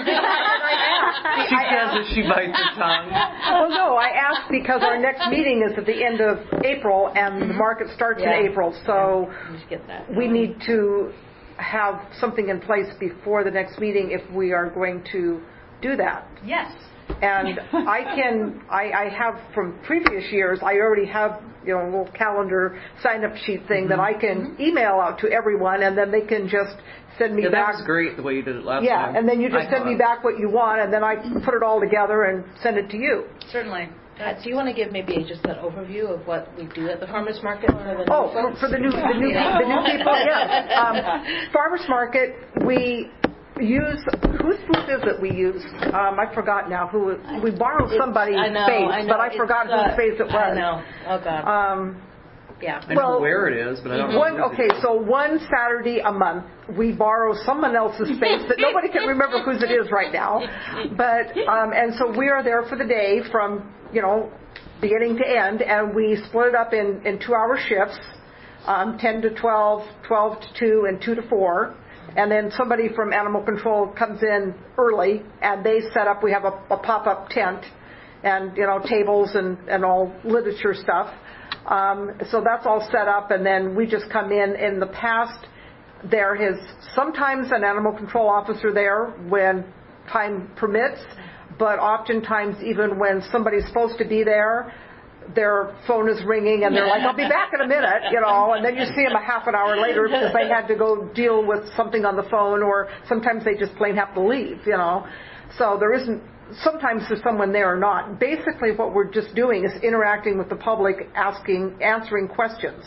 She says that she bites her tongue. Well, no, I asked because our next meeting is at the end of April and the market starts Yeah. in April. So Yeah. Just get that we going. need to have something in place before the next meeting if we are going to do that. Yes. And I can, I, I have from previous years, I already have, you know, a little calendar sign-up sheet thing that I can email out to everyone, and then they can just send me Yeah, back. that was great the way you did it last Yeah, time. and then you I just send me thought. back what you want, and then I put it all together and send it to you. Certainly. Uh, do you want to give maybe just an overview of what we do at the farmers market for the new Oh, for, folks? for the new, the new, Yeah. the new people, yes. Um, farmers market, we use, whose booth is it we use? Um, I forgot now who, we borrowed It's- somebody's I know, space, I know, but I it's, forgot uh, whose space it was. I know. Oh God. Um, yeah. I know well, where it is, but I don't know. One, whose it okay, is. so one Saturday a month, we borrow someone else's space that nobody can remember whose it is right now. But, um, and so we are there for the day from, you know, beginning to end, and we split it up in, in two-hour shifts, um, ten to twelve, twelve to two, and two to four. And then somebody from animal control comes in early, and they set up, we have a, a pop-up tent, and, you know, tables and, and all literature stuff. Um, so that's all set up, and then we just come in. In the past, there is sometimes an animal control officer there when time permits, but oftentimes even when somebody's supposed to be there, their phone is ringing and they're like, I'll be back in a minute, you know, and then you see them a half an hour later because they had to go deal with something on the phone, or sometimes they just plain have to leave, you know. So there isn't, sometimes there's someone there or not. Basically what we're just doing is interacting with the public, asking, answering questions.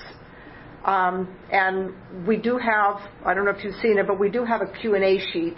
Um, and we do have, I don't know if you've seen it, but we do have a Q and A sheet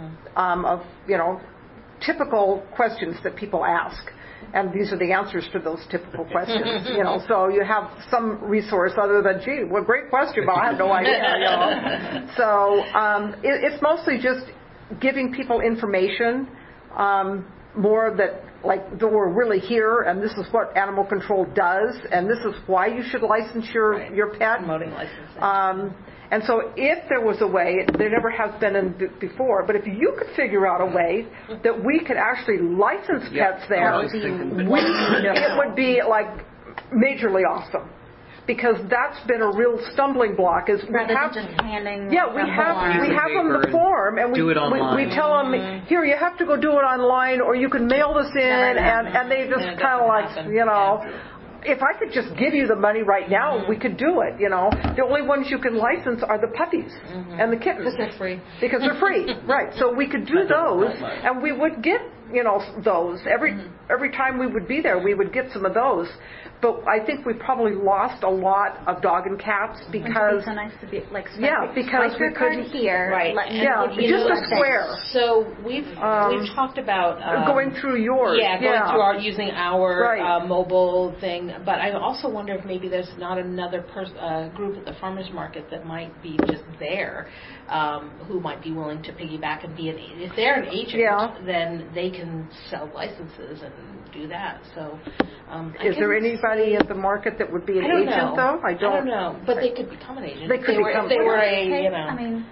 um, of, you know, typical questions that people ask. And these are the answers to those typical questions, you know. So you have some resource other than, gee, what a great question, but I have no idea, you know. So um, it, it's mostly just giving people information, um, more that, like, that we're really here, and this is what animal control does, and this is why you should license your, Right. your pet. Promoting licensing. Um, and so if there was a way, there never has been in b- before, but if you could figure out a way that we could actually license Yeah, pets there, I was thinking- we, it would be like majorly awesome. Because that's been a real stumbling block. Is we Rather have, than just handing yeah, we them have forms. we have them the Paper and form, and we do it we, online. we tell them, here, you have to go do it online, or you can mail this in, Never and happen. and they just And it kind of doesn't like, happen. you know. If I could just give you the money right now, we could do it, you know. The only ones you can license are the puppies and the kittens. Because they're free. Because they're free, right. So we could do those, and we would get, you know, those. Every every time we would be there, we would get some of those. But I think we probably lost a lot of dog and cats Wouldn't it because, be so nice to be like swipe yeah, your- because swipe we your card couldn't- here. Right. Let me yeah, give you just a like this. square. So we've Um, we've talked about um, going through yours. Yeah, going through our using our Right. uh, mobile thing. But I also wonder if maybe there's not another pers- uh, group at the farmers market that might be just there, um, who might be willing to piggyback and be an. If they're an agent, Yeah. then they can sell licenses and do that. So, um, I Is there can- anybody at the market that would be an I don't agent, know. though? I I don't. don't know, but they could become an agent. They if could they were, become- if they were a, Okay, you know. I mean,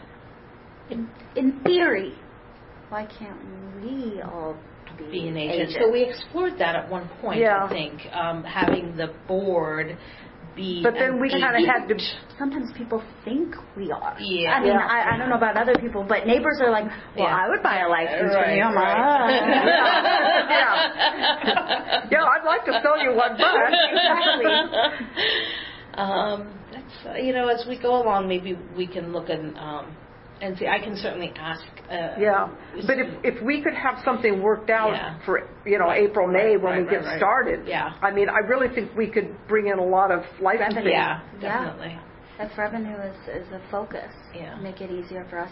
in, in theory, why can't we all be, be an agent. So we explored that at one point, Yeah. I think, um, having the board be. But then an we kind of agent. had to. Sometimes people think we are. Yeah. I mean, Yeah. I, I don't know about other people, but neighbors are like, well, Yeah. I would buy a license Right, from you. I'm like, right. "Ah." Yeah. Yeah, I'd like to sell you one, but um, that's uh, you know, as we go along, maybe we can look and um, and see, I can certainly ask. Uh, Yeah, but if, if we could have something worked out Yeah. for, you know, April, May, when right, we get right, right. started. Yeah. I mean, I really think we could bring in a lot of licensing. Yeah, Yeah. definitely. If revenue is, is a focus, Yeah. make it easier for us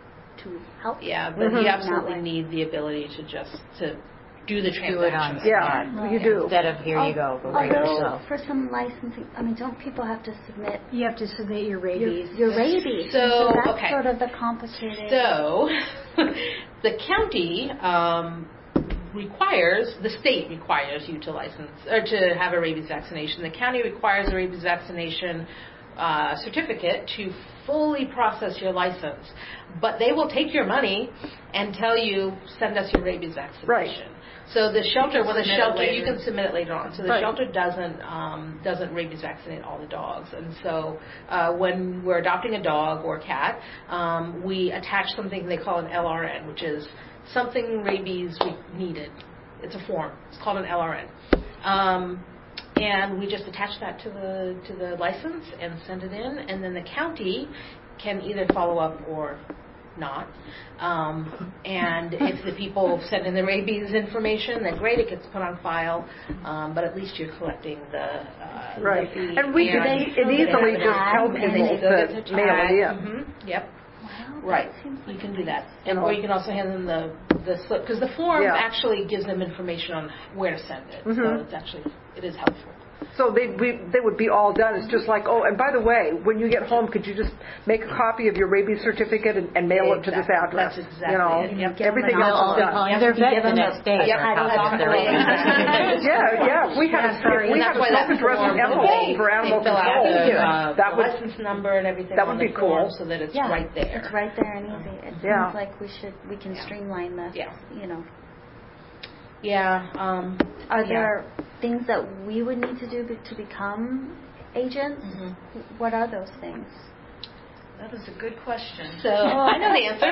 to help. Yeah, but Mhm. you That absolutely way. need the ability to just to do the Do it on transaction. Yeah, spot. you do. Instead of here you go, go right Although yourself. for some licensing, I mean, don't people have to submit You have to submit your your, rabies. your rabies? So, And that's okay. sort of the complicated. So, the county um, requires, the state requires you to license, or to have a rabies vaccination. The county requires a rabies vaccination uh, certificate to fully process your license. But they will take your money and tell you, send us your rabies vaccination. Right. So the shelter, when the submit it shelter, you later. can submit it later on. So the Right. shelter doesn't um, doesn't rabies vaccinate all the dogs, and so uh, when we're adopting a dog or a cat, um, we attach something they call an L R N, which is something rabies needed. It's a form. It's called an L R N, um, and we just attach that to the to the license and send it in, and then the county can either follow up or not. Um, and if the people send in the rabies information, then great, it gets put on file. Um, but at least you're collecting the, uh, Right. the fee. And we could and e- and easily have a just tag, tell and people then they go to get the mail tag. it in. Mm-hmm. Yep. Wow, that Right. seems like You can a do that. nice- And You know. or you can also hand them the, the slip, because the form Yeah. actually gives them information on where to send it. So Mhm. it's actually, it is helpful. So they we, they would be all done. It's just like, oh, and by the way, when you get home, could you just make a copy of your rabies certificate and, and mail it to this Exactly. address? That's exactly you know, it. Yep. everything Give them else an is envelope. done. Calling their You vet give the them next a- day Yep. for a copy of their rabies certificate. Yeah, yeah. If we had a, if we And had that's a why that self-addressed form, envelope they, for animal they fill out control, the, uh, that the would license number and everything that on would the be form cool. so that it's Yeah, right there. It's right there and easy. It Yeah. seems like we should we can Yeah. streamline this. Yeah. You know, Yeah. Um, are yeah. there things that we would need to do be- to become agents? Mhm. What are those things? That is a good question. So I know the answer.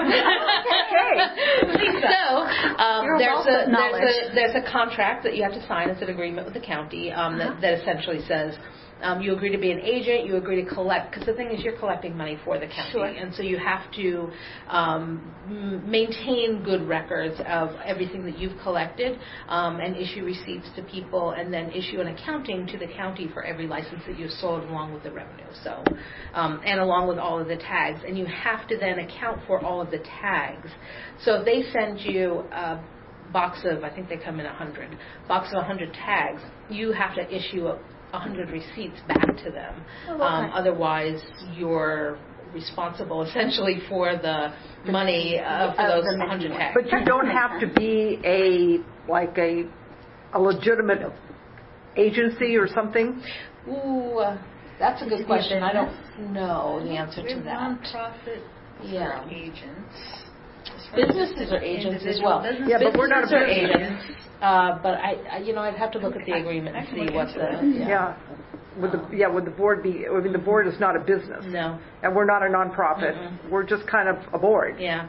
So um, You're a there's wealth a of knowledge. there's a there's a contract that you have to sign. It's an agreement with the county um, that, that essentially says um, you agree to be an agent, you agree to collect. Because the thing is, you're collecting money for the county, Sure. and so you have to um, m- maintain good records of everything that you've collected um, and issue receipts to people, and then issue an accounting to the county for every license that you've sold along with the revenue. So um, and along with all of the tags, and you have to then account for all of the tags. So if they send you a box of, I think they come in a hundred, box of a hundred tags, you have to issue a, a hundred receipts back to them. Oh, okay. um, otherwise, you're responsible essentially for the money uh, for Of those the one hundred menu. tags. But you don't have to be a like a a legitimate agency or something. Ooh, uh, that's a Should good you be a question. I business? don't know the answer We're to that. nonprofit Yeah. for agents. As far as Businesses are agents as individual well. businesses. Yeah, but we're not a Businesses are business. agents, uh, but I, I, you know, I'd have to look at the I- agreement I and can see look what into the. it. Yeah. Would the yeah would the board be? I mean, the board is not a business, No. and we're not a nonprofit. Mm-mm. We're just kind of a board. Yeah.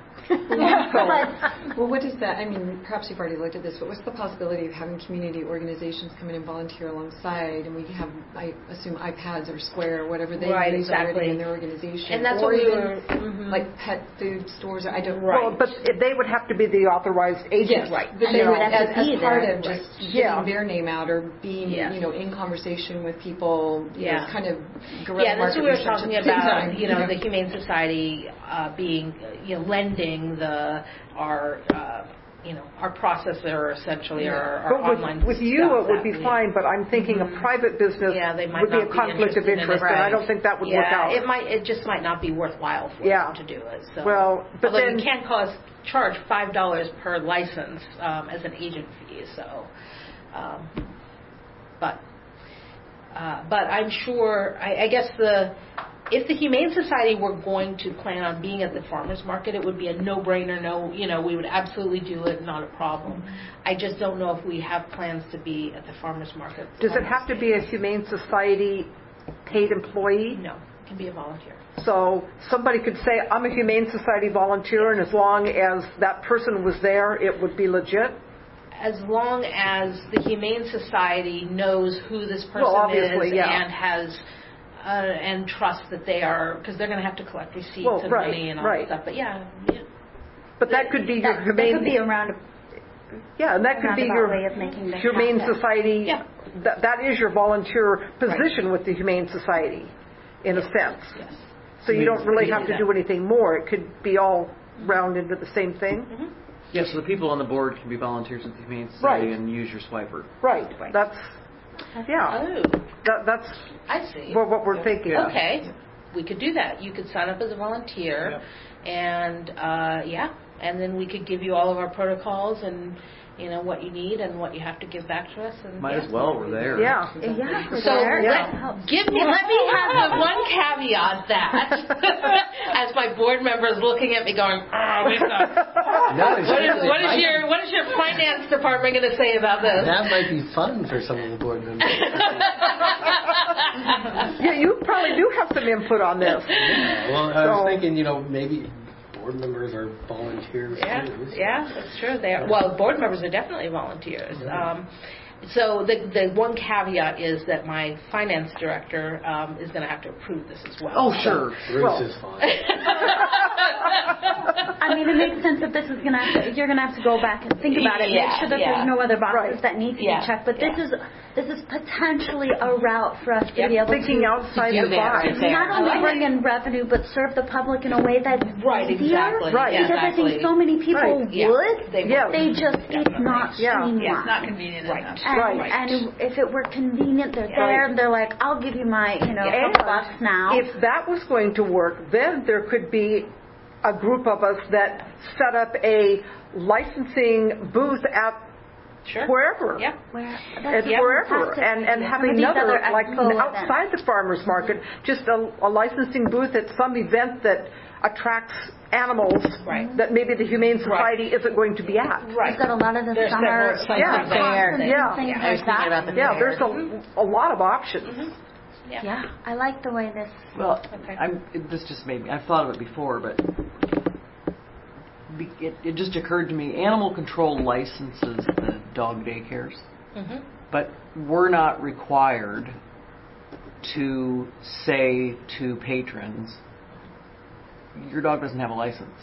Well, what is that? I mean, perhaps you've already looked at this, but what's the possibility of having community organizations come in and volunteer alongside, and we have, I assume, iPads or Square or whatever they Right, use already exactly. in their organization, And that's or what we even were. mhm. like pet food stores. Or I don't. Right. Well, but if they would have to be the authorized agent. Yes, Right. But And they they would would have as, to be as part there. of just Right. getting Yeah. their name out or being, Yes. you know, in conversation with people. You Yeah. know, it's kind of guerrilla Yeah, that's market what we were research talking at the same about. time, You know, the Humane Society uh, being, uh, you know, lending the our, uh, you know, our processor essentially, our, our But online. with, with you, stuff it would that be we- fine. But I'm thinking Mhm. a private business Yeah, they might would be not a be conflict of interested in it. interest, and I Right. don't think that would yeah, work out. it might. It just might not be worthwhile for Yeah. them to do it. So. Well, but although then- you can cause charge five dollars per license um, as an agent fee. So, um, but uh, but I'm sure. I, I guess the. If the Humane Society were going to plan on being at the farmers market, it would be a no-brainer. No, you know, we would absolutely do it, not a problem. I just don't know if we have plans to be at the farmers market. Does it have to be a Humane Society paid employee? No, it can be a volunteer. So somebody could say, I'm a Humane Society volunteer, and as long as that person was there, it would be legit? As long as the Humane Society knows who this person Well, obviously, is yeah. and has uh, and trust that they are, because they're going to have to collect receipts Well, and right, money and all right. that stuff. But yeah, yeah. But that could be your That, that humane. could be around. Yeah, and that could be roundabout your way of making this Humane happen. Society. Yeah. That, that is your volunteer position with the Humane Society, in a sense. Yes. So you don't really We have do to that. do anything more. It could be all round into the same thing. Mm-hmm. Yeah, so the people on the board can be volunteers with the Humane Society Right. and use your swiper. Right. Right. That's yeah. Oh, That, that's I see. what, what we're thinking. Yeah. Okay, we could do that. You could sign up as a volunteer, Yep. and uh, yeah, and then we could give you all of our protocols and you know what you need and what you have to give back to us. And Might yeah. as well, we're there. Yeah. Yeah. So there. let, Yeah. give me, let me have the one caveat that, as my board member is looking at me going, oh, we've got, No, what is, seriously, what is might- your what is your finance department going to say about this? That might be fun for some of the board members. Yeah, you probably do have some input on this. Yeah, well, I was So- thinking, you know, maybe board members are volunteers Yeah, too. so- yeah, that's true. They are, well, board members are definitely volunteers. Um, so the the one caveat is that my finance director um, is going to have to approve this as well. Oh, So- sure. Bruce Well- is fine. I mean, it makes sense that this is gonna have to, you're gonna have to go back and think about it, Yeah, make sure that yeah. there's no other boxes Right. that need to Yeah, be checked. But this yeah. is this is potentially a route for us to Yep. be able Thinking to outside do the that, box. right there. not only I like bring in revenue but serve the public in a way that's Right, easier. exactly. Right. Yeah, Because I exactly. think so many people Right. Yeah, would. they would. Yeah. They just it's not Yeah. streamlined. Yeah, it's not convenient Right. enough. And, Right. and if it were convenient, they're Yeah. there and they're like, I'll give you my, you know, And couple bucks now. if that was going to work, then there could be a group of us that set up a licensing booth at Sure. wherever. Yeah. Where, At that's wherever, fantastic. and and Some have of these another other like expo events. outside the farmers market, just a, a licensing booth at some event that attracts animals Right. that maybe the Humane Society isn't going to be at. Right. We've got a lot of the There's summer several Yeah. sites there. and Yeah. things Yeah. I was like thinking that. about the Yeah, fair. there's a, a lot of options. Yeah. Yeah, I like the way this. Well, Okay. I'm, it, this just made me, I've thought of it before, but be, it, it just occurred to me, animal control licenses the dog daycares, Mhm. but we're not required to say to patrons, your dog doesn't have a license.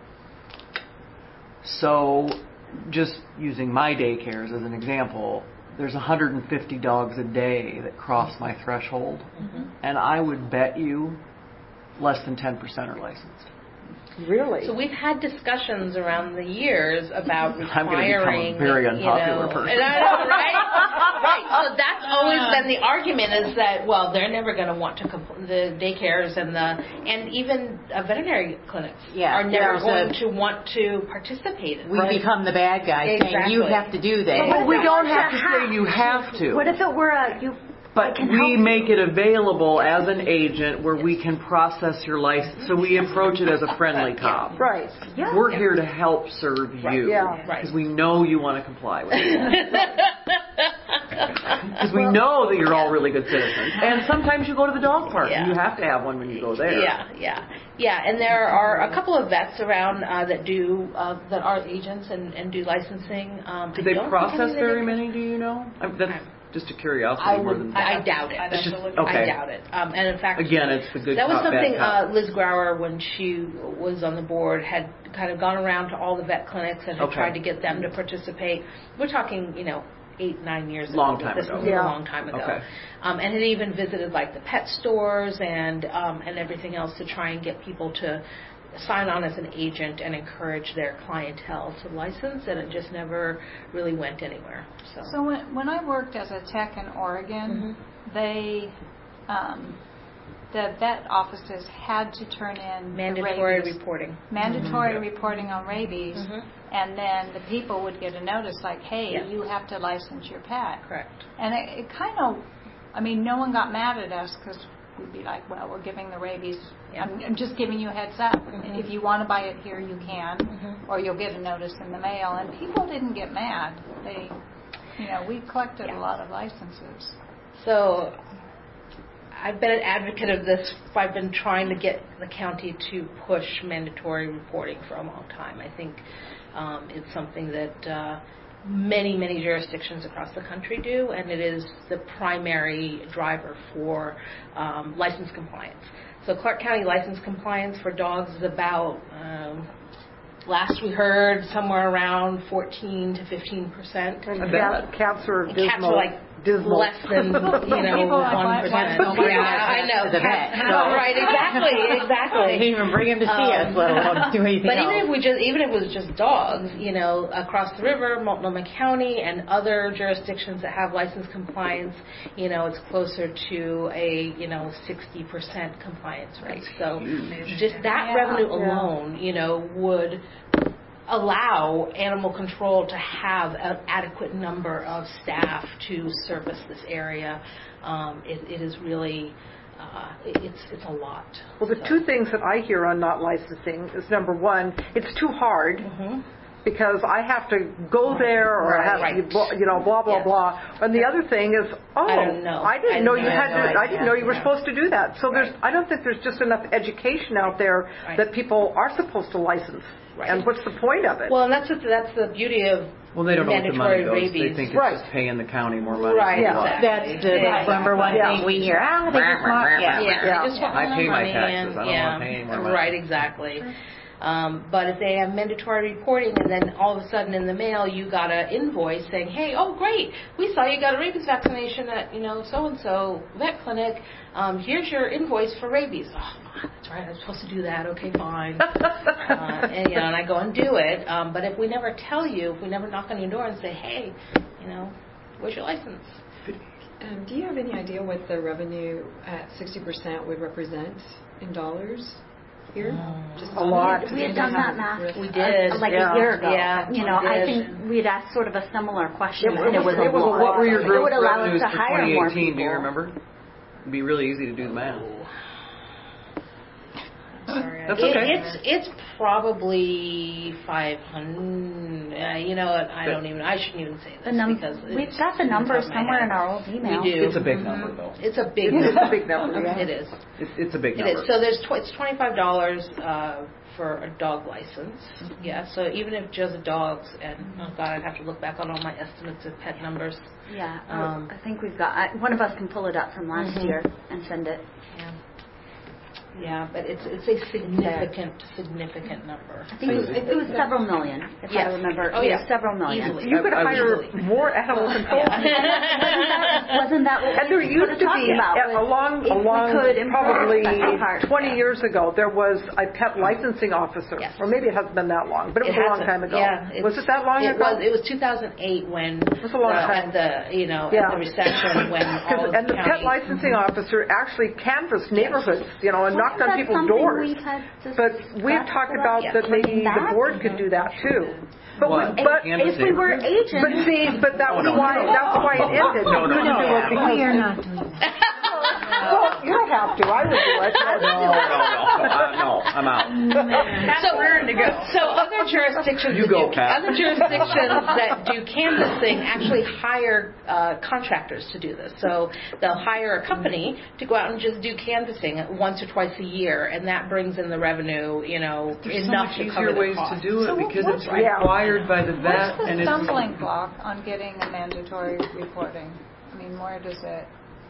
So, just using my daycares as an example, there's one hundred fifty dogs a day that cross my threshold, and I would bet you less than ten percent are licensed. Really? So we've had discussions around the years about I'm gonna become a requiring, very you unpopular know, person. And I know, right? Right. So that's always been the argument is that well, they're never going to want to compl- the daycares and the and even uh, veterinary clinics Yeah, are never there's going a- to want to participate in. We Right. become the bad guys saying you Exactly. have to do that. But we don't have to to have say You have to. What if it were a you? I But can we help you. make it available as an agent where we can process your license. So we approach it as a friendly cop. Right. Yeah. We're here to help serve you. Yeah. Right. Because we know you want to comply with it. Because we know that you're all really good citizens. And sometimes you go to the dog park Yeah. and you have to have one when you go there. Yeah, yeah, yeah. And there are a couple of vets around uh, that do uh, that are agents and, and do licensing. Um, Do I they don't think process any of very them- many? Do you know? I, that's just a curiosity I more would. than. I, I doubt it. I'd It's have just to look okay. I doubt it. Um, and in fact, Again, it's the good that was cop, bad something cop. uh, Liz Grauer, when she was on the board, had kind of gone around to all the vet clinics and had Okay. tried to get them to participate. We're talking, you know, eight, nine years Long ago. time this ago. was Yeah. a long time ago. Okay. Um, and had even visited like the pet stores and um, and everything else to try and get people to sign on as an agent and encourage their clientele to license, and it just never really went anywhere. So, So when, when I worked as a tech in Oregon, they, um, the vet offices had to turn in the mandatory rabies, reporting. mandatory reporting on rabies, Mhm. and then the people would get a notice like, hey, Yeah. you have to license your pet. Correct. And it, it kind of, I mean, no one got mad at us because we'd be like, well, we're giving the rabies. Yeah. I'm, I'm just giving you a heads up. Mhm. If you want to buy it here, you can, Mhm. or you'll get a notice in the mail. And people didn't get mad. They, you know, we collected Yeah. a lot of licenses. So I've been an advocate of this. I've been trying to get the county to push mandatory reporting for a long time. I think um, it's something that uh, many, many jurisdictions across the country do, and it is the primary driver for um, license compliance. So Clark County license compliance for dogs is about, um, last we heard, somewhere around fourteen to fifteen percent. And cat- cats are Cats dismal. are like dismal. less than, you know, People like, one why- why percent. don't we Yeah, go I know. to the vet? Cats- oh, right, exactly, exactly. They didn't even bring him to see Um, us, let alone do anything But else. even if we just, even if it was just dogs, you know, across the river, Multnomah County, and other jurisdictions that have license compliance, you know, it's closer to a, you know, sixty percent compliance rate. So just that Yeah. revenue Yeah. alone, you know, would allow animal control to have an adequate number of staff to service this area. Um, it, it is really, uh, it, it's it's a lot. Well, the So. two things that I hear on not licensing is, number one, it's too hard. Mhm. Because I have to go there, or I have Right. to, blah- you know, blah blah Yes. blah. And the other thing is, oh, I don't know. I didn't I know don't you know. had I have to. no I didn't idea. know you were Yeah. supposed to do that. So there's, Right. I don't think there's just enough education out there Right. that people are supposed to license. Right. And what's the point of it? Well, and that's what, that's the beauty of Well, they don't know what the mandatory money goes. rabies. They think it's Right. just paying the county more money. Right, Yeah. exactly. That's the Yeah. number one Yeah. thing we hear. Ah, they just want, yeah. Yeah, Yeah. they just want I more pay my money taxes. and- I don't yeah. wanna pay any more money. Right, exactly. Um, but if they have mandatory reporting, and then all of a sudden in the mail you got an invoice saying, "Hey, oh great, we saw you got a rabies vaccination at you know so and so vet clinic. Um, here's your invoice for rabies." Oh, that's right, I'm supposed to do that. Okay, fine. uh, and you know, and I go and do it. Um, but if we never tell you, if we never knock on your door and say, "Hey, you know, where's your license?" Um, do you have any idea what the revenue at sixty percent would represent in dollars here? Just A lot. We had done that math. We did, uh, like yeah. a year ago. Yeah, you know, we I did. think we'd asked sort of a similar question, It and it was- was, it was a a lot. What were your It gross would allow us revenues to for hire twenty more eighteen? people. Do you remember? It'd be really easy to do the math. Sorry, That's it- okay. It's it's probably five hundred. Uh, you know what? I don't even. I shouldn't even say this The num- because we've it's got the on top numbers of my somewhere head. in our old email. We do. It's a big Mhm. number, though. It's a big. It is number. a big number, yeah. It is. It's, it's a big It number. is. So there's tw- it's twenty five dollars uh, for a dog license. Yeah. So even if just dogs, and oh god, I'd have to look back on all my estimates of pet numbers. Yeah, Um, I think we've got. I, one of us can pull it up from last Mhm. year and send it. Yeah. Yeah, but it's it's a significant significant number. I think it was, it was several million, if Yes. I remember. Oh, It yeah. was several million. Easily. You could I- I hire was- more animal control. Wasn't that, wasn't that what And there we used sort of to talked be, about? a was long, if we along could improve probably special parts. twenty years ago, there was a pet licensing officer. Yes. Or maybe it hasn't been that long, but it was a long hasn't- time ago. Yeah, it's- was it that long it ago? Was, it was two thousand eight when was a long the, time. at the you know Yeah. at the recession when all 'Cause- of and the county, pet licensing officer actually canvassed neighborhoods, you know, and Wasn't knocked on that people's something doors. we had But we've discussed talked about about that maybe bringing the back? board could do that too. But What? we, but If we were agents, but see, but that was Oh, no. why that's why it ended. No, no, We couldn't no. do it because We are not doing that. well, you don't have to. I would do it. No, no, no. Uh, no, I'm out. so to go. So other jurisdictions, You that go, do, Pat. other jurisdictions that do canvassing actually hire uh, contractors to do this. So they'll hire a company to go out and just do canvassing once or twice a year, and that brings in the revenue, you know, There's so enough much to easier cover the ways cost. to do it So because what's- it's required by the vet What's the and it's stumbling block on getting a mandatory reporting? I mean, where does it?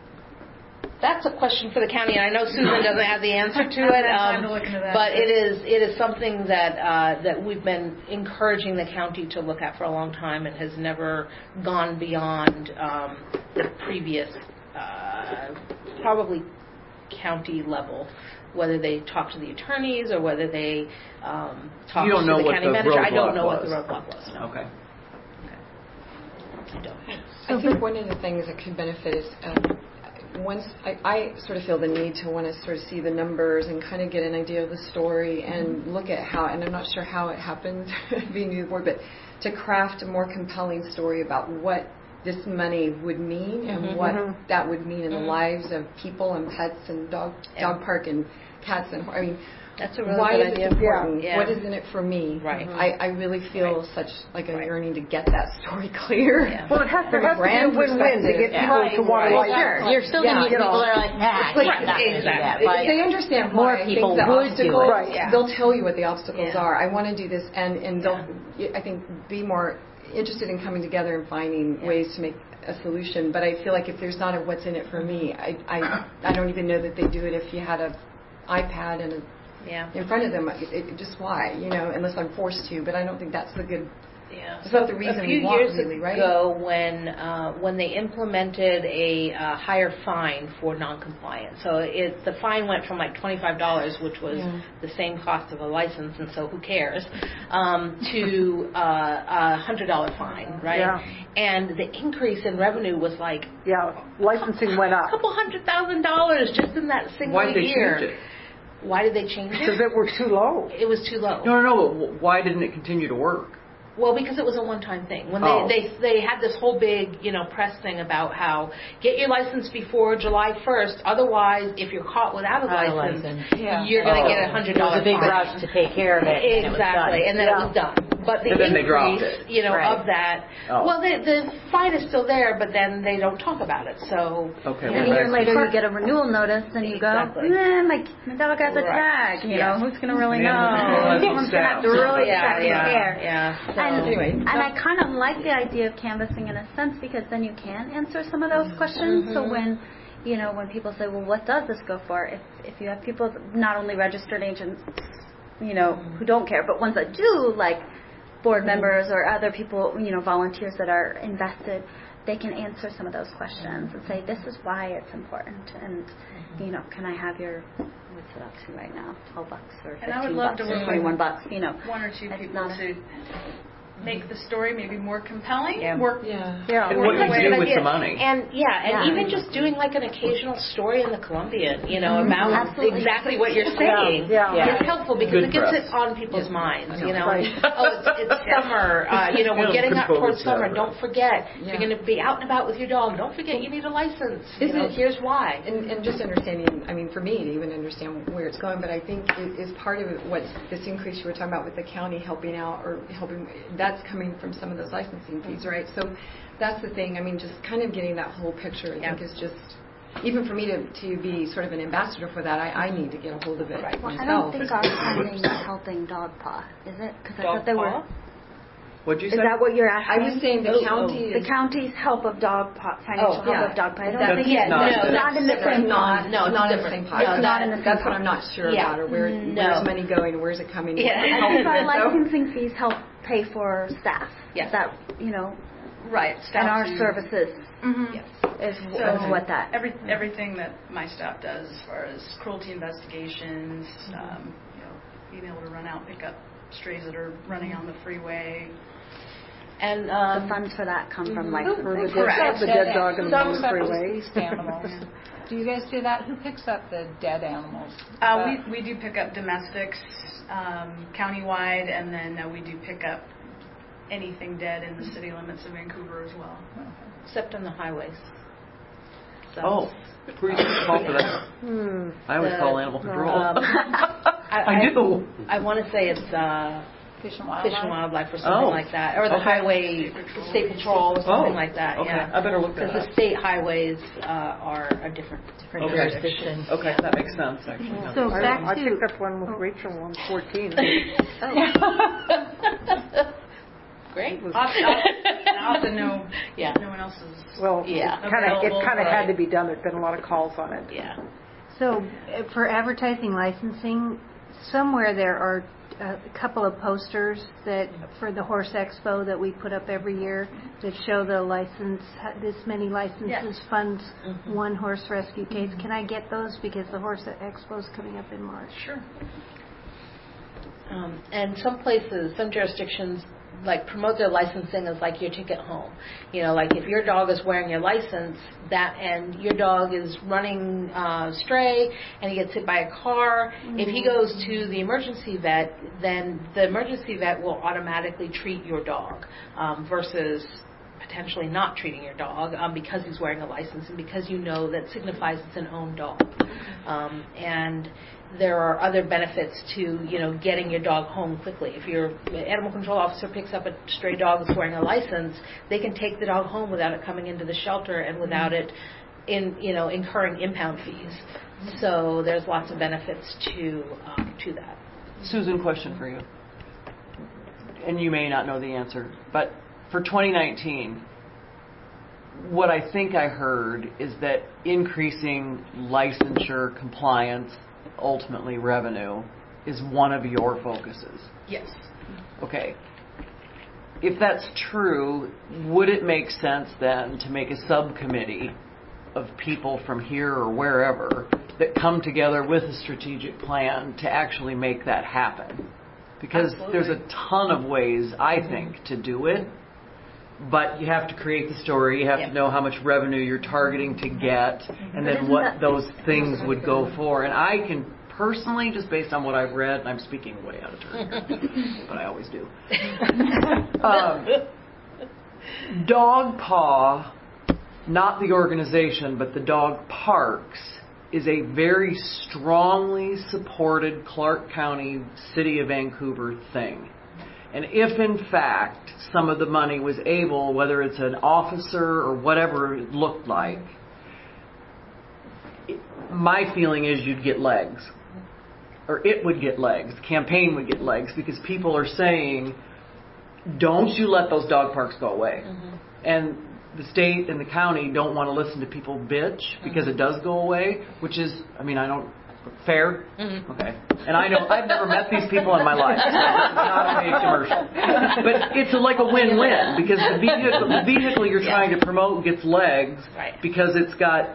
That's a question for the county, and I know Susan doesn't have the answer to I it. haven't had time um, to look into that. But it is it is something that uh, that we've been encouraging the county to look at for a long time, and has never gone beyond um, the previous uh, probably county level. Whether they talk to the attorneys or whether they um, talk You don't to know the what county the manager, I roadblock don't know what was. the roadblock was. No, okay. I don't. I think one of the things that could benefit is um, once I, I sort of feel the need to want to sort of see the numbers and kind of get an idea of the story and look at how, and I'm not sure how it happened being new board, but to craft a more compelling story about what this money would mean and Mhm. what Mhm. that would mean in Mhm. the lives of people and pets and dog Yeah. dog park and cats and I mean. That's a really Why good is idea. it important? Yeah. What is in it for me? Right. I, I really feel Right. such like a Right. yearning to get that story clear. Yeah. Well, it has, there From a has to be a brand win-win to get perspective. people Right, to want right. to Well, like sure. it. You're still Yeah, going to you get people know. that are like, nah, It's like- I'm not going to do that. Exactly. But If they understand more why, I people think the would do obstacles, it. Right. Yeah. they'll tell you what the obstacles Yeah. are. I want to do this, and and they'll, I think, be more interested in coming together and finding ways to make a solution. But I feel like if there's not a what's in it for me, I I, I don't even know that they do it if you had a iPad and a, Yeah. in front of them. It, it, just why, you know, unless I'm forced to. But I don't think that's the good. Yeah. It's not the reason a few we want, years really, right? ago, when uh, when they implemented a uh, higher fine for non-compliance, so it the fine went from like twenty-five dollars, which was Yeah. the same cost of a license, and so who cares, um, to uh, a hundred dollar fine, right? Yeah. And the increase in revenue was like Yeah, licensing went a up. couple hundred thousand dollars just in that single Why did they year. change it? Why did they change it? Because it was too low. It was too low. No, no, no. but Why didn't it continue to work? Well, because it was a one-time thing. When Oh. they, they they had this whole big, you know, press thing about how get your license before July first. Otherwise, if you're caught without a Without a license, license. Yeah. you're going to Oh. get a hundred There was dollar a big fine. rush to take care of it. And Exactly, it was done. and then Yeah. it was done. But the And then they dropped increase, it. you know, Right. of that, Oh. well, the the fine is still there, but then they don't talk about it. So Okay. And well, a year that's- later, you get a renewal notice, and you Exactly. go, eh, my, my dog has a Right. tag. You Yeah. know, who's going to really Yeah. know? Yeah. Someone's going to have to really yeah, check and yeah, care. yeah. So, And, Anyway, and so- I kind of like the idea of canvassing in a sense because then you can answer some of those questions. So when, you know, when people say, well, what does this go for? If if you have people, not only registered agents, you know, who don't care, but ones that do, like board members or other people, you know, volunteers that are invested, they can answer some of those questions and say, this is why it's important. And, you know, can I have your, what's it up to right now? twelve bucks or And I would fifteen love bucks to or work twenty-one with bucks, you know. one or two It's people not a- to make the story maybe more compelling. Yeah. Work, Yeah. Yeah. And work what do away you do at with it. the money? And yeah, and Yeah. even just doing like an occasional story in the Columbian, you know, Mhm. about Absolutely. exactly what you're saying, Yeah. is helpful because Good it gets press. it on people's minds. You know, Right. oh, it's, it's summer. Uh, you know, we're Animal getting up control towards is summer. that, Don't forget, if Yeah. you're going to be out and about with your dog, don't forget you need a license. You Is know, it- here's why. And, and just understanding, I mean, for me to even understand where it's going, but I think it is part of it, what's this increase you were talking about with the county helping out or helping, that's coming from some of those licensing fees, right? So that's the thing. I mean, just kind of getting that whole picture, I Yeah. think is just, even for me to, to be sort of an ambassador for that, I, I need to get a hold of it Right. Well, I myself. don't think our funding is helping Dog Paw, is it? Because I Dog thought they were. Paw? What'd you Is say? that what you're I asking? was saying the Oh, county The is county's help of Dog Paw, financial Oh, help yeah. of Dog Paw. I don't That's think yeah, it's not- no, it's that's not in the different. same pot. not, No, it's not in the different. same pot. No, So not that- in the same that's what pot. I'm not sure Yeah. about, or where Mm, where's no. money going, or where's it coming? Yeah. Where's it I think our helping? So- licensing fees help pay for staff. Yes. That, you know, Right. and Staff our to- services Mhm. Yes. is, So is what that. Every, everything that my staff does as far as cruelty investigations, um, you know, being able to run out, pick up strays that are running on the freeway. And The um, funds for that come from For the licensing. dead, Correct. the dead dog in the Some middle of the freeway. deceased animals. Do you guys do that? Who picks up the dead animals? Uh, we, we do pick up domestics um, countywide, and then uh, we do pick up anything dead in the city limits of Vancouver as well. except on the highways. So, Oh, who are you supposed to call for that? Hmm. I always The- call animal control. um, I, I do. I want to say it's uh, Fish and Fish wildlife. and Wildlife or something Oh. like that, or the Okay. Highway State Patrol or something Oh, like that. okay. Yeah, I better look that because up. the state highways uh, are a different. Different Okay. jurisdiction. Okay, that makes sense, actually. now So that you I, say back I to- picked up one with Rachel on fourteen. Great. I I also know Yeah. no one else is. Well, Yeah. it kind of it Available, kind of right. had to be done. There's been a lot of calls on it. Yeah. So uh, for advertising licensing, somewhere there are a couple of posters that for the Horse Expo that we put up every year that show the license, this many licenses Yes. funds one horse rescue case. Can I get those because the Horse Expo is coming up in March? Sure. Um, and some places, some jurisdictions, like promote their licensing as like your ticket home. You know, like if your dog is wearing your license, that and your dog is running uh, stray and he gets hit by a car, mm-hmm. if he goes to the emergency vet, then the emergency vet will automatically treat your dog um, versus potentially not treating your dog um, because he's wearing a license and because you know that signifies it's an owned dog. Um, and there are other benefits to, you know, getting your dog home quickly. If your animal control officer picks up a stray dog that's wearing a license, they can take the dog home without it coming into the shelter and without it, in you know, incurring impound fees. So there's lots of benefits to um, to that. Susan, question for you. And you may not know the answer, but for twenty nineteen, what I think I heard is that increasing licensure, compliance, ultimately revenue, is one of your focuses. Yes. Okay. If that's true, would it make sense then to make a subcommittee of people from here or wherever that come together with a strategic plan to actually make that happen? Because Absolutely. there's a ton of ways, I think, to do it. But you have to create the story. You have Yep. to know how much revenue you're targeting to get, and But then isn't what that- those things would go for. And I can personally, just based on what I've read, and I'm speaking way out of turn here, but I always do. Um, Dog Paw, not the organization, but the dog parks, is a very strongly supported Clark County, City of Vancouver thing. And if, in fact, some of the money was able, whether it's an officer or whatever it looked like, it, my feeling is you'd get legs. Or it would get legs. The campaign would get legs because people are saying, don't you let those dog parks go away. Mm-hmm. And the state and the county don't want to listen to people bitch because mm-hmm. it does go away, which is, I mean, I don't, fair? Mm-hmm. Okay. And I know, I've never met these people in my life, so it's not a paid commercial. But it's a, like a win-win because the vehicle, the vehicle you're yeah. trying to promote gets legs right. because it's got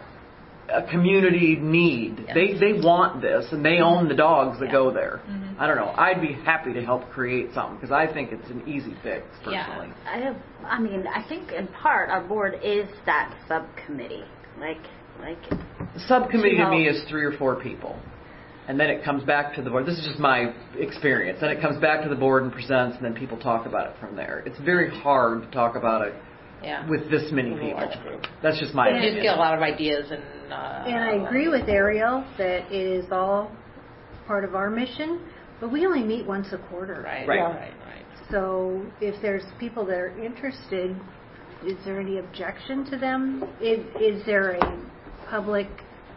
a community need. Yeah. They they want this, and they own the dogs that yeah. go there. Mm-hmm. I don't know. I'd be happy to help create something because I think it's an easy fix, personally. Yeah. I have, I mean, I think in part our board is that subcommittee. Like, like. The subcommittee to me is three or four people. And then it comes back to the board. This is just my experience. Then it comes back to the board and presents, and then people talk about it from there. It's very hard to talk about it yeah. with this many with people. A large group. That's just my and opinion. You just get a lot of ideas. And, uh, and I agree with Ariel that it is all part of our mission, but we only meet once a quarter. Right, right, yeah. right, right. So if there's people that are interested, is there any objection to them? Is, is there a public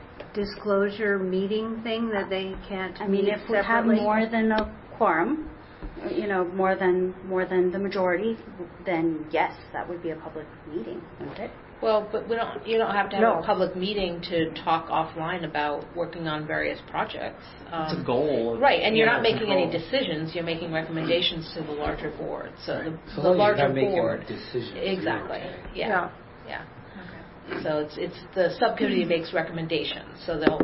disclosure meeting thing that they can't I mean, meet if we separately? have more than a quorum, you know, more than more than the majority, then yes, that would be a public meeting, wouldn't it? Well, but we don't. You don't have to have No. a public meeting to talk offline about working on various projects. Um, it's a goal. Of right, and you're not making control. any decisions. You're making recommendations to the larger board. So right. the, so the larger you're not making board. Decisions. Exactly. Okay. Yeah. Yeah. Yeah. Okay. So it's it's the subcommittee makes recommendations. So they'll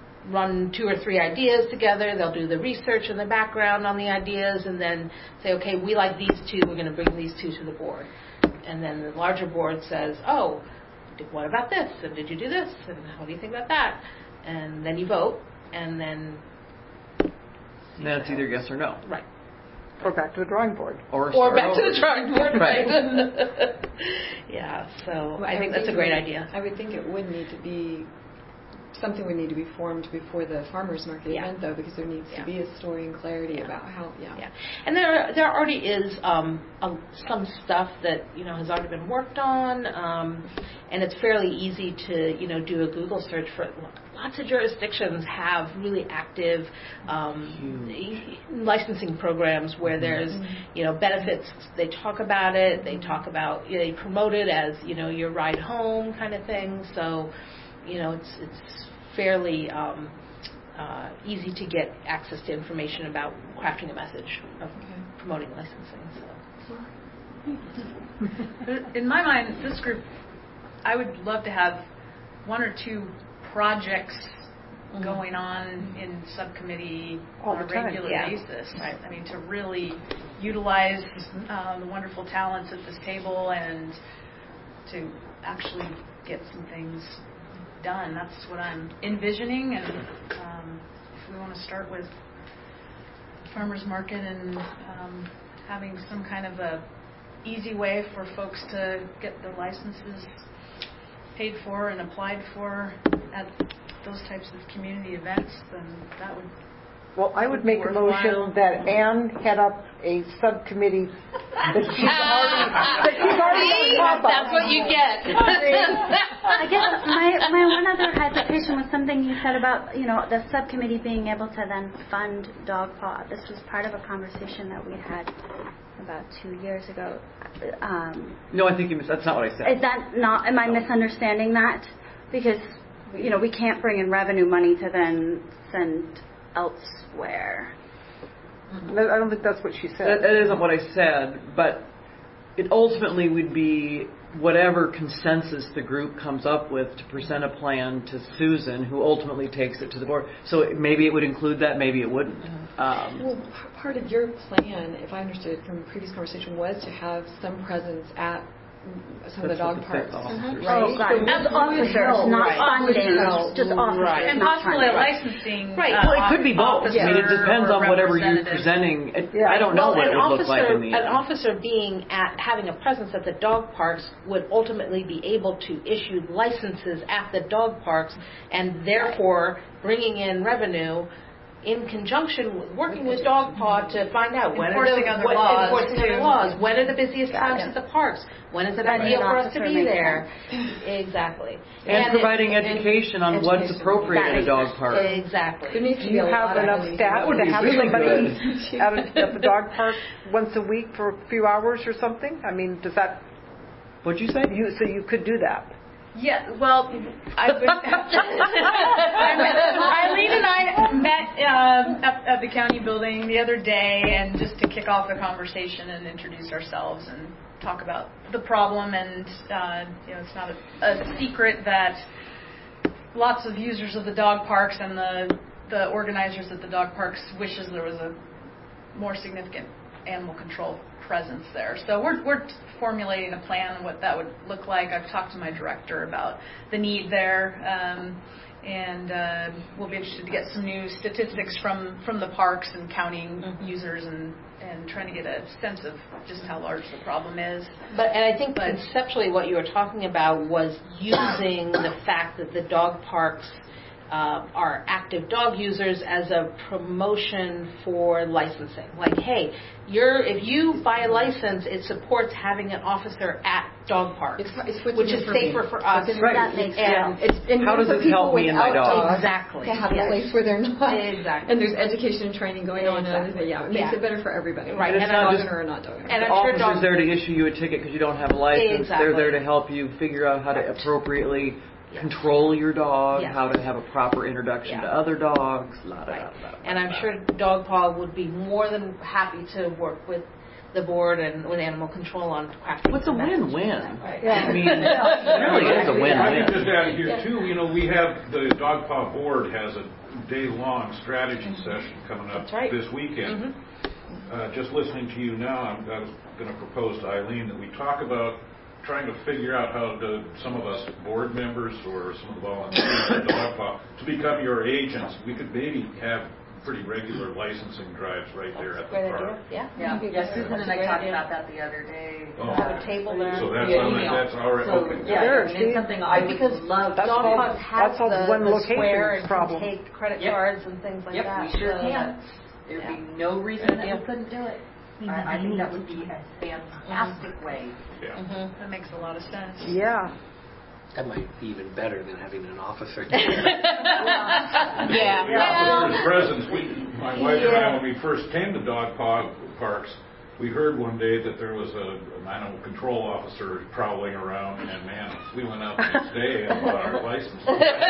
run two or three ideas together. They'll do the research in the background on the ideas, and then say, okay, we like these two. We're going to bring these two to the board. And then the larger board says, oh, what about this? And did you do this? And what do you think about that? And then you vote, and then... And then it's either yes or no. Right. Or back to the drawing board. Or, or back over. to the drawing board, right. right. yeah, so Well, I think I that's a think great would, idea. I would think it would need to be... Something would need to be formed before the farmers market yeah. event, though, because there needs yeah. to be a story and clarity yeah. about how, yeah. yeah. And there there already is um, a, some stuff that, you know, has already been worked on, um, and it's fairly easy to, you know, do a Google search for. Lots of jurisdictions have really active um, licensing programs where there's, you know, benefits. They talk about it. They talk about, you know, they promote it as, you know, your ride home kind of thing. So, you know, it's it's fairly um, uh, easy to get access to information about crafting a message of okay. promoting licensing. So, in my mind, this group, I would love to have one or two projects mm-hmm. going on in subcommittee All on a the time. regular yeah. basis. Right. I mean, to really utilize uh, the wonderful talents at this table and to actually get some things done. That's what I'm envisioning. And um, if we want to start with farmers market and um, having some kind of a easy way for folks to get the licenses paid for and applied for at those types of community events, then that would. Well, I would make a motion that Ann head up a subcommittee that she's already that she's already on top of. That's what you get. I guess my my one other hesitation was something you said about, you know, the subcommittee being able to then fund Dog Paw. This was part of a conversation that we had about two years ago. Um, No, I think you mis- that's not what I said. is that not? Am I misunderstanding that? Because you know we can't bring in revenue money to then send elsewhere. I don't think that's what she said. That, that isn't what I said, but it ultimately would be whatever consensus the group comes up with to present a plan to Susan, who ultimately takes it to the board. So it, maybe it would include that, maybe it wouldn't. Um, Well, p- part of your plan, if I understood it from a previous conversation, was to have some presence at some of the That's dog what the parks, fifth officers- right? Oh, got So it. we- As we would officers, help, not right. funding, Officers. just officers. Right. And not possibly a funding. licensing. Right. uh, Well, it could be both. I mean, it officer depends or on whatever you're representative. presenting. It, Yeah. I don't know well, what it an would officer, look like in the an end. officer being at having a presence at the dog parks would ultimately be able to issue licenses at the dog parks, and therefore bringing in revenue in conjunction with working with Dog Paw to find out when Enforcing are the other what, laws, enforcing other too. laws, when are the busiest Got times it. at the parks, when is it Then ideal an for us to officer be makes there. Exactly. And, it- providing and- education on education. what's appropriate That at a makes dog sense. park. Exactly. There needs to Do be you a have lot of enough money. staff That would to be have really somebody good. out at, at the dog park once a week for a few hours or something? I mean, does that, What'd you say? you, so you could do that? Yeah, well, I've been, Eileen and I met um, at, at the county building the other day, and just to kick off the conversation and introduce ourselves and talk about the problem. And uh, you know, it's not a, a secret that lots of users of the dog parks and the the organizers at the dog parks wishes there was a more significant animal control presence there. So we're we're formulating a plan on what that would look like. I've talked to my director about the need there, um, and uh, we'll be interested to get some new statistics from, from the parks and counting mm-hmm. users and, and trying to get a sense of just how large the problem is. But and I think But- conceptually what you were talking about was using the fact that the dog parks Uh, are active dog users as a promotion for licensing. Like, hey, you're if you buy a license, it supports having an officer at dog parks, It's, it's what's which in is it for safer me. for us. It's in Right. That makes and It's in How does for it people help me and my without dog? dogs Exactly. to have Yes. a place where they're not. Exactly. And there's education and training going on. And Exactly. everything. Yeah, it makes Yeah. it better for everybody. Right. And And it's a not dog just- owner or not dog owner. And the I'm sure officer's dog- there to issue you a ticket because you don't have a license. Exactly. They're there to help you figure out how to appropriately control your dog, Yes. how to have a proper introduction Yeah. to other dogs. La, da, da, Right. da, da, And I'm da. sure Dog Paw would be more than happy to work with the board and with animal control on crafting. What's a the message. win-win? Right. I mean, it really is a I can win-win. just add here too, you know, we have, the Dog Paw Board has a day-long strategy session coming up That's right. this weekend. Uh, just listening to you now, I'm, I was going to propose to Eileen that we talk about trying to figure out how to, some of us board members or some of the volunteers at Dog Paw, to become your agents. We could maybe have pretty regular licensing drives right there at the Great park. idea. Yeah. Yeah, Maybe yeah, that's Susan a and I great talked idea. about that the other day. Oh. Have a table there. So that's, Yeah, something- email. that's already, So, okay. yeah, There, I mean, see? it's something I would Because love. That's Dog all- Paw has that's all the, one the location square and problem. can take credit Yep. cards and things like Yep, that. we sure so can. that's- There'd yeah. be no reason that Yeah. we couldn't do it. I, I think that would be a fantastic way. Yeah. Mhm. That makes a lot of sense. Yeah. That might be even better than having an officer. Yeah. The officer's presence, we, my wife and I, when we first came to Dog Paw Parks, we heard one day that there was a, an animal control officer prowling around, and man, we went out the next day and bought our license.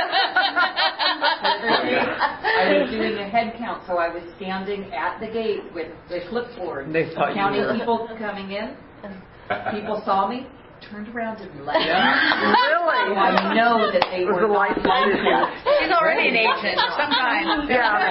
I was doing a head count, so I was standing at the gate with the clipboard, They thought you counting were. people coming in. People saw me, turned around and left. Really? So I know that they It was were a not license like issue. that. She's already an agent of some kind.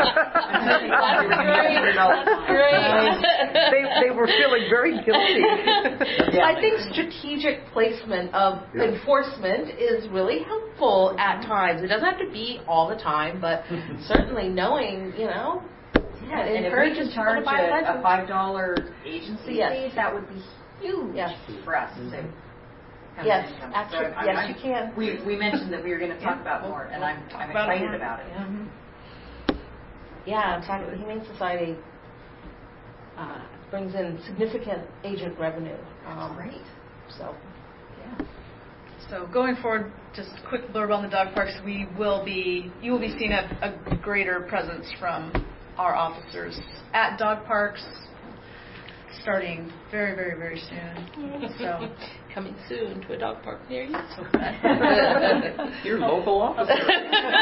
They, they were feeling very guilty. I think strategic placement of Yeah. enforcement is really helpful at times. It doesn't have to be all the time, but certainly knowing, you know, Yeah, it and if we encourages could people charge to buy a a, a license. five dollar agency Yes. fee, that would be huge Yes. for us to have Yes, an income. actually, So, I- yes, I'm- you can. We we mentioned that we were going to talk about more, and I'm I'm about it excited more. about it. Yeah. Yeah, in fact, the Humane Society uh, brings in significant agent revenue. Um, Great. So, Yeah. So going forward, just a quick blurb on the dog parks. We will be, you will be seeing a, a greater presence from our officers at dog parks, starting very, very, very soon. So coming soon to a dog park near you. So your local officer. Get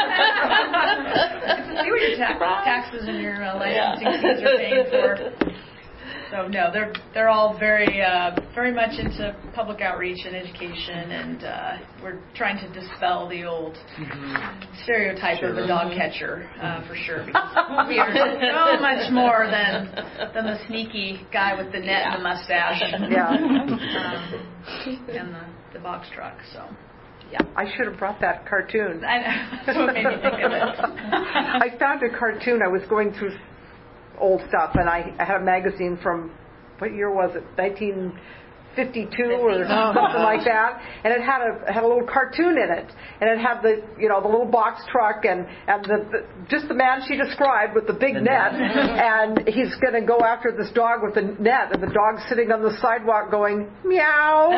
to see what your ta- taxes and your uh, licensing Yeah. fees are paying for. So no, they're they're all very uh, very much into public outreach and education, and uh, we're trying to dispel the old Mm-hmm. stereotype Sure. of a dog catcher uh, for sure. Because we are so much more than than the sneaky guy with the net and the mustache, Yeah. um, and the, the box truck. So yeah, I should have brought that cartoon. I know. That's what made me think of it. I found a cartoon. I was going through old stuff, and I, I had a magazine from, what year was it? nineteen fifty-two or something like that. And it had a had a little cartoon in it, and it had the you know the little box truck and and the, the just the man she described with the big The net, net. and he's going to go after this dog with the net, and the dog's sitting on the sidewalk going meow.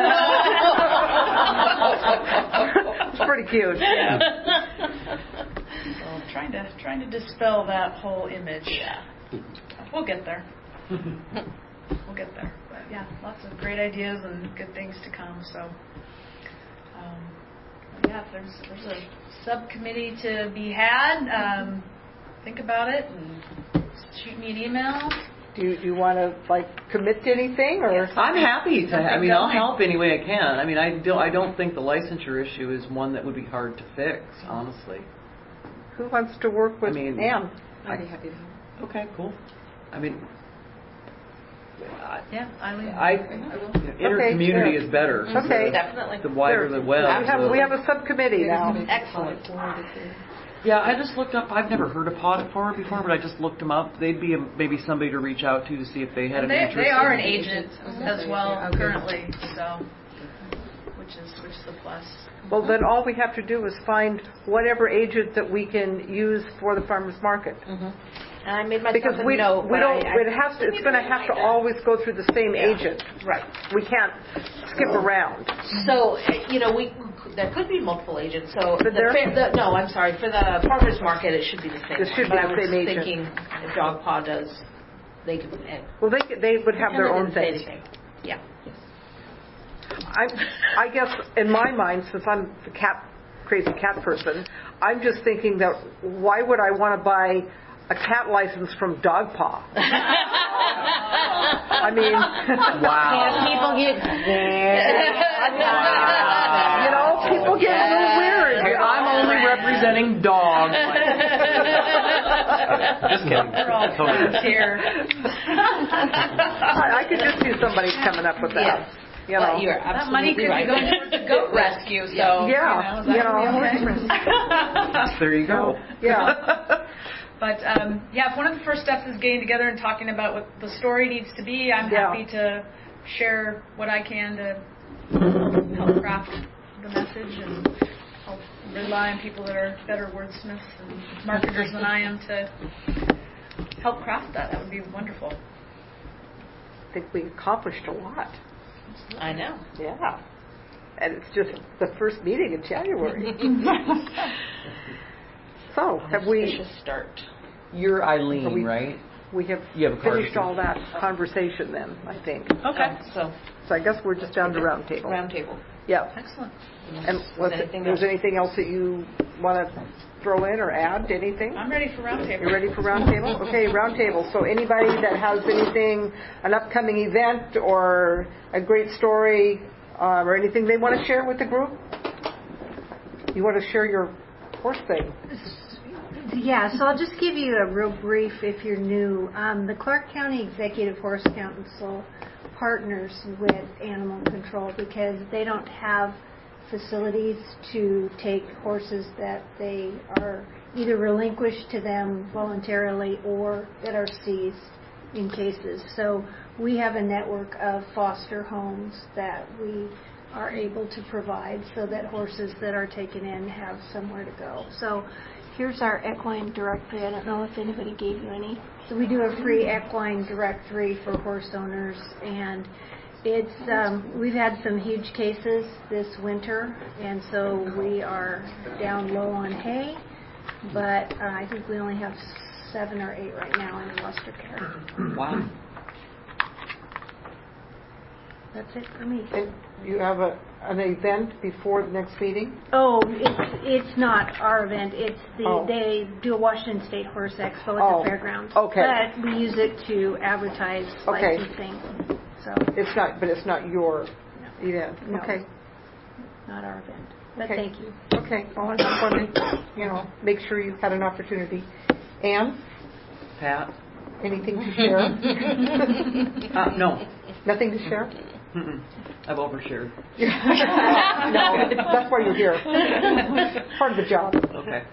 It's pretty cute. Yeah. So trying to trying to dispel that whole image. Yeah. We'll get there. We'll get there. But yeah, lots of great ideas and good things to come. So um, yeah, if there's there's a subcommittee to be had, um, think about it and shoot me an email. Do you, do you want to like commit to anything, or? I'm happy to. I mean, I'll going. help any way I can. I mean, I don't. I don't think the licensure issue is one that would be hard to fix. Honestly. Who wants to work with I mean, Ann? I'd be happy to help. Okay, cool. I mean, I, Yeah, Eileen. I inter-community sure. is better. Okay. Definitely. The wider Sure. the web. We have, the- we have a subcommittee now. Excellent. Yeah, I just looked up. I've never heard of Audit Forward before, but I just looked them up. They'd be a, maybe somebody to reach out to to see if they had And an they interest. they are in- an agent as well Okay. currently. So which is which is a plus. Well, then all we have to do is find whatever agent that we can use for the farmers market. And I made myself Because a we note. we but don't. I, I, It has to. It's going to have to always go through the same agent. Right. We can't skip around. So, you know, we there could be multiple agents. So But the, there- fair, the no, I'm sorry. For the farmers market, it should be the same. It should one. be but the I was same agent. thinking if Dog Paw does, they could. eh, Well, they could- they would have pretend their I own didn't say thing. anything. Yeah. I I guess in my mind, since I'm the cat crazy cat person, I'm just thinking that why would I want to buy a cat license from Dog Paw? I mean, Wow. People get you know, people get a little weird. Hey, I'm only representing dogs. Just kidding. We're all friends here. I, I could just see somebody coming up with that. Yes. You Well, know. you're That money absolutely could right. be going towards the goat rescue. So Yeah, you you know, know. is that gonna be okay? There you go. Yeah. But um, yeah, if one of the first steps is getting together and talking about what the story needs to be, I'm Yeah. happy to share what I can to help craft the message and help rely on people that are better wordsmiths and marketers than I am to help craft that. That would be wonderful. I think we accomplished a lot. I know. Yeah. And it's just the first meeting in January. So, have we Auspicious start. You're Eileen, Are we- right? we have You have a card. finished all that conversation then, I think. Okay. So So I guess we're just down to round table. round table. Yeah. Excellent. And was anything there's else? anything else that you want to throw in or add to anything? I'm ready for round table. You ready for round table? Okay, round table. So anybody that has anything, an upcoming event or a great story um, or anything they want to share with the group? You want to share your horse thing? Yeah, so I'll just give you a real brief if you're new. Um, the Clark County Executive Horse Council partners with Animal Control because they don't have facilities to take horses that they are either relinquished to them voluntarily or that are seized in cases. So we have a network of foster homes that we are able to provide so that horses that are taken in have somewhere to go. So here's our equine directory. I don't know if anybody gave you any. So we do a free equine directory for horse owners, and it's um, we've had some huge cases this winter, and so we are down low on hay, but uh, I think we only have seven or eight right now in foster care. Wow. That's it for me. And you have a, an event before the next meeting? Oh, it's it's not our event. It's the Oh. they do a Washington State Horse Expo at Oh, the fairgrounds. okay. But we use it to advertise Okay. licensing. So It's not, but it's not your event. No. Okay. not our event. But Okay. thank you. Okay. Well, I just wanted to, you know, make sure you had an opportunity. Anne, Pat? anything to share? Uh, no. Nothing to share? Mm-mm. I've overshared. No, that's why you're here. Part of the job. Okay.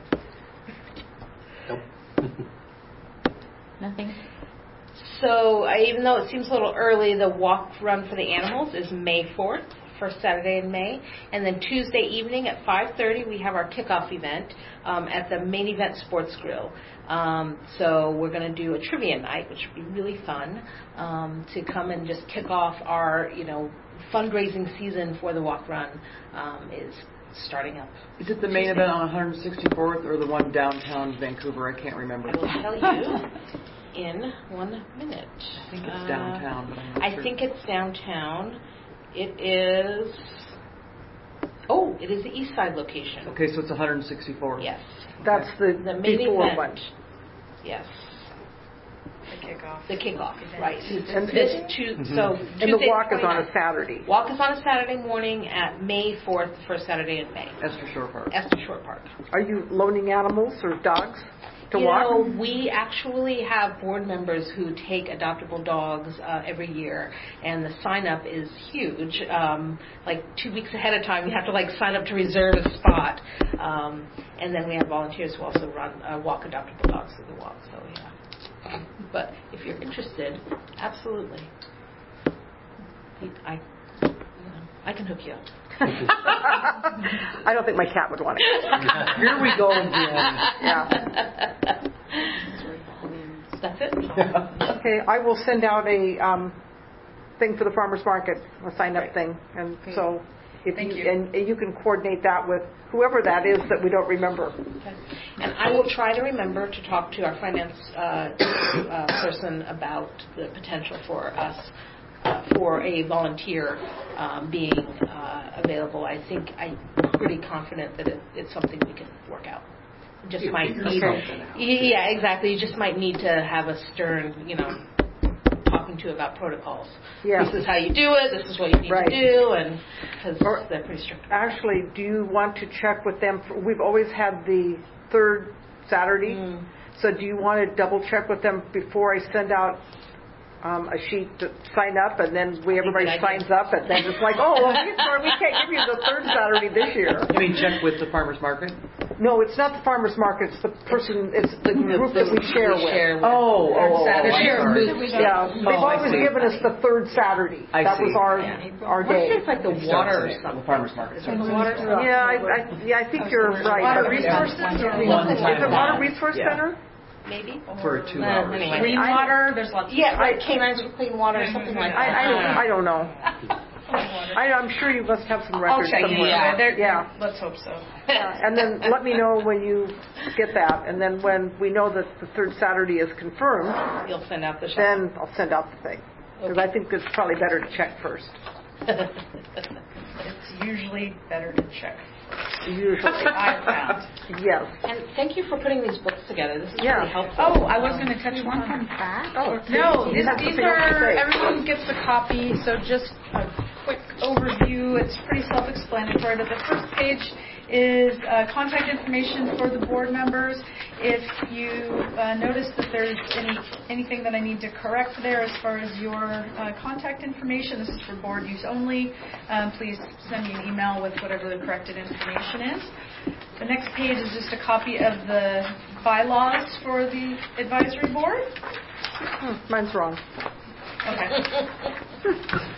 Nothing. So uh, even though it seems a little early, the walk run for the animals is May fourth, first Saturday in May. And then Tuesday evening at five thirty, we have our kickoff event um, at the Main Event Sports Grill. Um, so we're going to do a trivia night, which would be really fun, um, to come and just kick off our, you know, fundraising season for the walk run um, is starting up. Is it the main event on one hundred sixty-fourth or the one downtown Vancouver? I can't remember. I will tell you in one minute. I think it's Uh, downtown, but I'm not I sure. think it's downtown. It is. Oh, it is the East Side location. Okay, so it's one hundred sixty-fourth. Yes. That's the, The main before event. one. Yes. The kickoff. The kickoff, right. And- This and- tu- Mhm. so And the Tuesday walk is on a twenty-ninth. Saturday. Walk is on a Saturday morning at May fourth, the first Saturday in May. Esther Shore Park. Esther Shore Park. Are you loaning animals or dogs to you walk? know, we actually have board members who take adoptable dogs uh, every year, and the sign up is huge. Um, like two weeks ahead of time, you have to like sign up to reserve a spot, um, and then we have volunteers who also run uh, walk adoptable dogs through the walk. So yeah. But if you're interested, absolutely, I, you know, I can hook you up. I don't think my cat would want it. Here we go again. Yeah. That's it. Okay, I will send out a um, thing for the farmers market, a sign up Great. thing, and so if Thank you, you. and you can coordinate that with whoever that is that we don't remember. Okay. And I will try to remember to talk to our finance uh, uh, person about the potential for us uh, for a volunteer um, being uh, available. I think I'm pretty confident that it, it's something we can work out. Just You might figure need, something out. yeah, exactly. You just might need to have a stern, you know, talking to about protocols. Yeah. This is how you do it. This is what you need Right. to do, and because Or- they're pretty strict. Actually, do you want to check with them? For, we've always had the third Saturday, Mm. so do you want to double check with them before I send out um, a sheet to sign up, and then we everybody good signs idea. up, and then it's like, oh, well, we, sorry, we can't give you the third Saturday this year. You mean check with the farmer's market? No, it's not the farmers market. It's the person. It's the group the that we share we with. share with. Oh, oh, oh, Saturday. oh, I'm Share sorry. booths. Yeah, Oh, they've I always see. given us the third Saturday. I that see. was our Yeah. our I wonder day. if it's like the It water or starts at something. The farmer's market. Is it the water? Yeah, I, I, yeah, I think you're right. Water but- resources or One Is time it Water a Resource Yeah. Center? Maybe. For two Uh, hours. anyway. Clean I- water. There's lots. Yeah, of right. Canines for clean water, something like that. I, I, don't, I don't know. I, I'm sure you must have some records Okay. somewhere. Yeah. They're, Yeah. Let's hope so. Yeah, and then let me know when you get that, and then when we know that the third Saturday is confirmed, You'll send out the shot. then I'll send out the thing. Because I think it's probably better to check first. It's usually better to check. Usually. I've found. Yes. And thank you for putting these books together. This is Yeah. really helpful. Oh, I was going to touch one on that. Oh, No, you this, have these something else to are, say. everyone gets a copy, so just a quick overview. It's pretty self-explanatory, but the first page is uh, contact information for the board members. If you uh, notice that there's any anything that I need to correct there as far as your uh, contact information, this is for board use only, um, please send me an email with whatever the corrected information is. The next page is just a copy of the bylaws for the advisory board. Hmm, mine's wrong. Okay.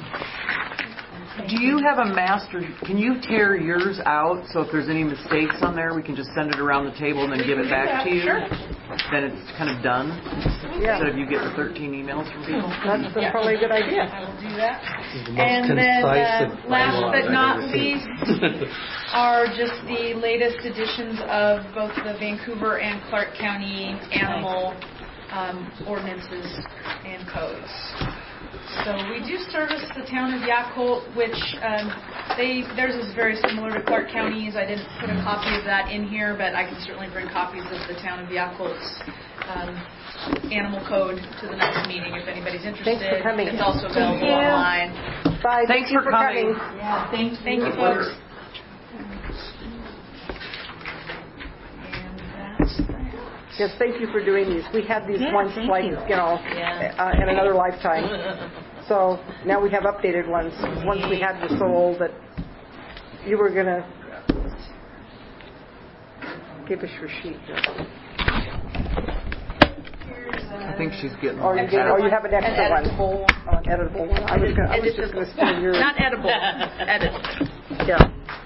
Do you have a master? Can you tear yours out so if there's any mistakes on there, we can just send it around the table and then give it back to you? Sure. Then it's kind of done Yeah. instead of you getting thirteen emails from people. That's that's probably a good idea. I will do that. The most And then, concise uh, of last bylaws but I've not ever seen. least, are just the latest editions of both the Vancouver and Clark County animal um, ordinances and codes. So we do service the town of Yakult, which um, they theirs is very similar to Clark County's. I didn't put a copy of that in here, but I can certainly bring copies of the town of Yakult's um, animal code to the next meeting if anybody's interested. Thanks for coming. It's also available Thank you. online. Bye. Thanks Thank you for for coming. coming. Yeah, thank you. Thank you, folks. And that's that. Yes, thank you for doing these. We had these Yeah, once, thank like, you. you know, Yeah. uh, in another lifetime. So now we have updated ones. Ones we had were so old that you were going to give us your sheet. I think she's getting Or you, one get, back. or you have an An extra one. editable. Oh, an editable one. I was, gonna, I was just going to steal yours. Not edible. Editable. Yeah.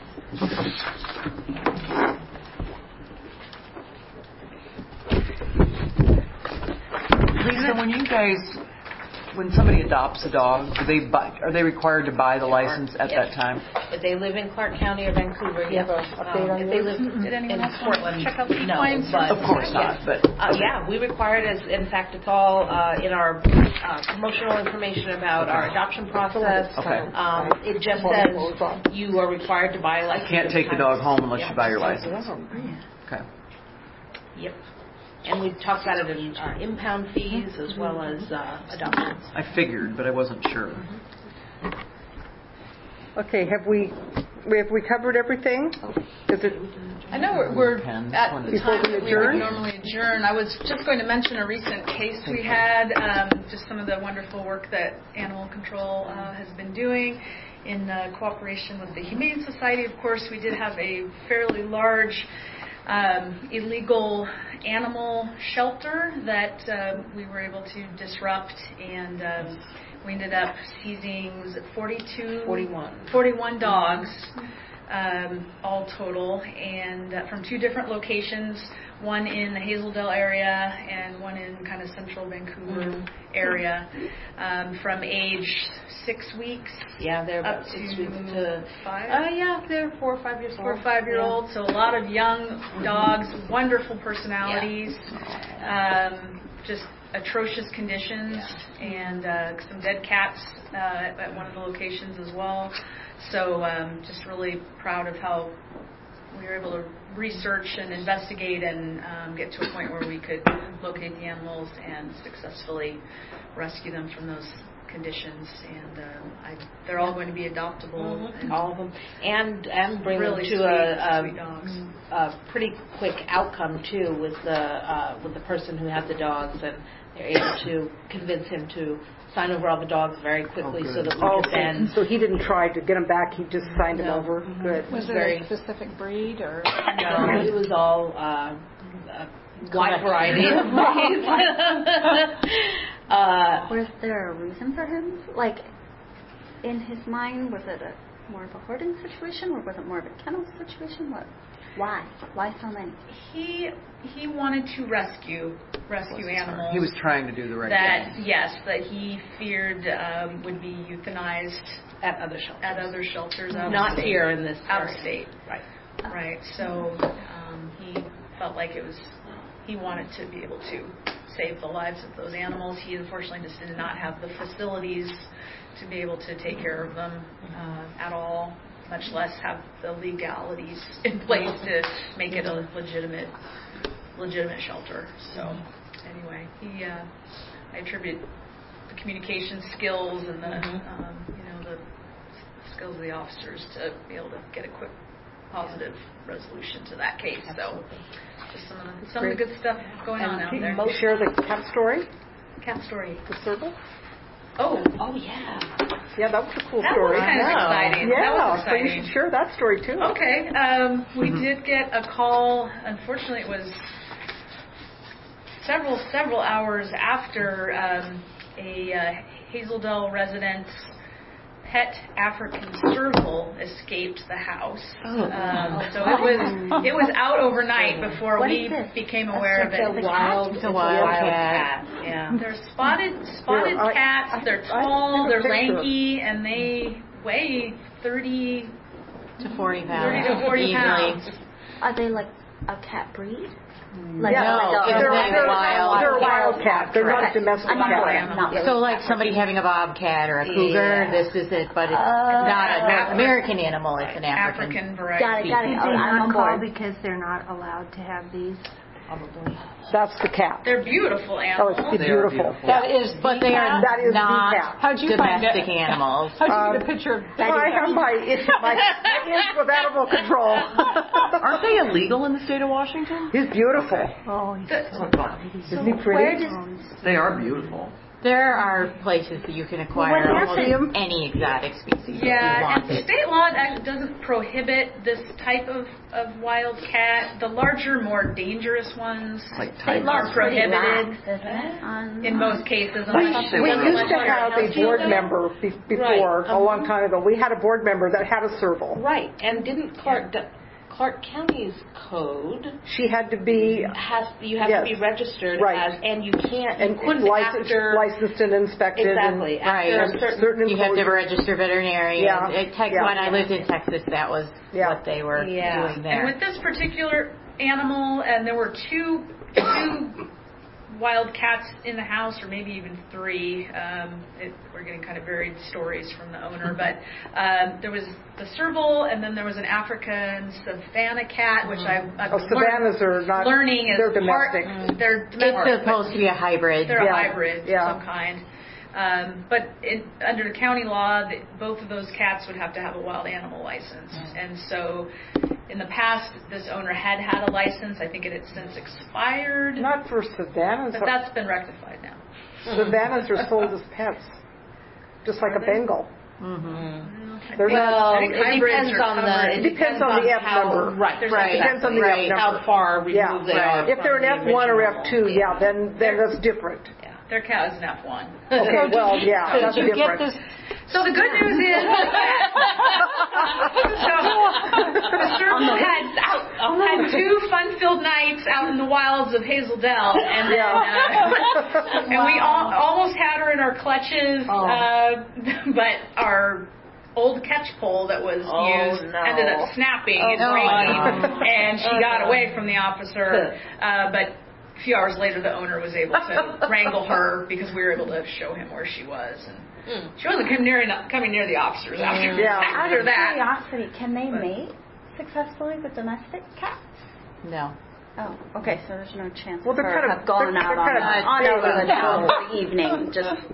Lisa, when you guys, when somebody adopts a dog, do they buy, are they required to buy the license at Yes. that time? If they live in Clark County or Vancouver, You yes. have an update on If they yours? live Did anyone in else want to Portland, check out the no, equines? but Of course not, but Uh, yeah, we require it as, in fact, it's all uh, in our uh, promotional information about our adoption process. Okay. Um, it just says you are required to buy a license. can't take the dog home unless you buy your license. Okay. Yep. And we talked about it in uh, impound fees as well as uh, adoptions. I figured, but I wasn't sure. Okay, have we, we have we covered everything? Is it? I know we're, we're Pen, at one the is- Before time we that we adjourn? would normally adjourn. I was just going to mention a recent case we had, um, just some of the wonderful work that Animal Control uh, has been doing in uh, cooperation with the Humane Society. Of course, we did have a fairly large um, illegal animal shelter that uh, we were able to disrupt, and um, we ended up seizing, was it forty-two? forty-one. forty-one dogs, um, all total, and uh, from two different locations, one in the Hazeldale area and one in kind of central Vancouver Mhm. area, um, from age six weeks Yeah, they're up about six to weeks to five. Uh, yeah, they're four or five years old. Four or five year olds, so a lot of young dogs, wonderful personalities, um, just atrocious conditions, and uh, some dead cats uh, at, at one of the locations as well. So um, just really proud of how we were able to research and investigate and um, get to a point where we could locate the animals and successfully rescue them from those conditions, and um, I, they're all going to be adoptable. Mhm. And all of them, and and bring really them to sweet, a, sweet dogs. a, a pretty quick outcome too with the uh, with the person who had the dogs, and they're able to convince him to sign over all the dogs very quickly Oh, so good. that we Oh, could then. so he didn't try to get them back. He just signed them No. over. Mhm. Good. Was it Very- a specific breed or? No, it was all uh, a wide variety of breeds. uh, Was there a reason for him? Like, in his mind, was it a more of a hoarding situation, or was it more of a kennel situation? What? Why? Why so many? He he wanted to rescue rescue animals. He was trying to do the right that thing. yes, that he feared um, would be euthanized at other shelters. at other shelters. Out Not of state. here in this out of area. state. Right. Right. So um, he felt like it was. He wanted to be able to save the lives of those animals. He unfortunately just did not have the facilities to be able to take care of them uh, at all, much less have the legalities in place to make it a legitimate legitimate shelter. So anyway, he uh, I attribute the communication skills and the Mm-hmm. um, you know the skills of the officers to be able to get a quick positive resolution to that case. Absolutely. So just some of the some of the good stuff going on out Can there. you share the cat story? Cat story. The circle? Oh, oh yeah. Yeah, that was a cool That story. was kind of exciting. Yeah, That was so you exciting. should share that story too. Okay. Um, we Mhm. did get a call. Unfortunately, it was several several hours after um, a uh, Hazeldale resident's pet African serval escaped the house. Oh. Um, so it was it was out overnight before What we is this? became A aware of it. circle cat? It's It's a a wild wild cat. cat. Yeah. They're spotted spotted Here, I- cats. I- They're I tall. have a They're picture. lanky, and they weigh thirty To forty pounds. thirty to forty Easily. pounds. Are they like a cat breed? Yeah, No, they're, it's they're, like they're wild They're a wild wild cat. They're not a domestic Not cat. wild, not wild. So like somebody having a bobcat or a cougar, Yeah. this is it, but it's Uh, not a North American animal, it's an African. African variety. Got it, got it. Do Oh, they I'm on not call board. because they're not allowed to have these? Probably. That's the cat. They're beautiful Oh, animals. it's beautiful. That is, but they are That is the not cat. How'd you find domestic it? animals. How'd you Um, get a picture of I have my itch, my, my itch with animal control. Aren't they illegal in the state of Washington? He's beautiful. Oh, he's The- so Isn't he Where pretty? does They are beautiful. There are places that you can acquire Well, what almost happened? any exotic species if you Yeah, want and it. state law actually doesn't prohibit this type of, of wild cat. The larger, more dangerous ones Like state tigers. law's are pretty prohibited lax, isn't it? On, in most cases. We, unless we it's used to much have a larger. board member be- before, Right, a long time ago. We had a board member that had a serval. Right, and didn't Clark Clark County's code She had to be has you have Yes. to be registered Right. as, and you can't you and couldn't licensed, after licensed and inspected. exactly Right. after a certain certain You have to have a enclosures. registered veterinarian. Yeah. It, Tex- Yeah. When I lived in Texas, that was Yeah. what they were Yeah. doing And there. with this particular animal, and there were two two wild cats in the house, or maybe even three. Um, it, we're getting kind of varied stories from the owner, but um, there was the serval, and then there was an African Savannah cat, which I've, I've Oh, learned- Savannahs are not. learning is They're part. domestic. They're domestic. It's supposed to be a hybrid. They're Yeah. a hybrid Yeah. of some kind. Um, but it, under county law, the, both of those cats would have to have a wild animal license. And so in the past, this owner had had a license. I think it had since expired. Not for Savannahs. But that's been rectified now. Savannahs are sold as pets, just like a Bengal. Mm-hmm. They're well, not. it depends on the it It depends on the F how, number. right There's right Depends on the right, F number. how far removed Yeah. they are. If they're from an the F one or original. F two, yeah, then then that's different. Yeah, their cat is an F one. Okay, well, yeah, So that's did you different. get this? So the good news is, so the serval had had two fun-filled nights out in the wilds of Hazel Dell, and then uh, and we all, almost had her in our clutches, Oh. uh, but our old catch pole that was Oh, used no. ended up snapping and Oh, breaking, no. and she got away from the officer, uh, but. A few hours later, the owner was able to wrangle her because we were able to show him where she was, and she wasn't coming near coming near the officers after, Yeah. Out after of that. curiosity, can they mate successfully with domestic cats? No. Oh, okay. So there's no chance Well, of they're her kind of- have gone they're- out they're on, kind of on big over the and town slow. for the evening.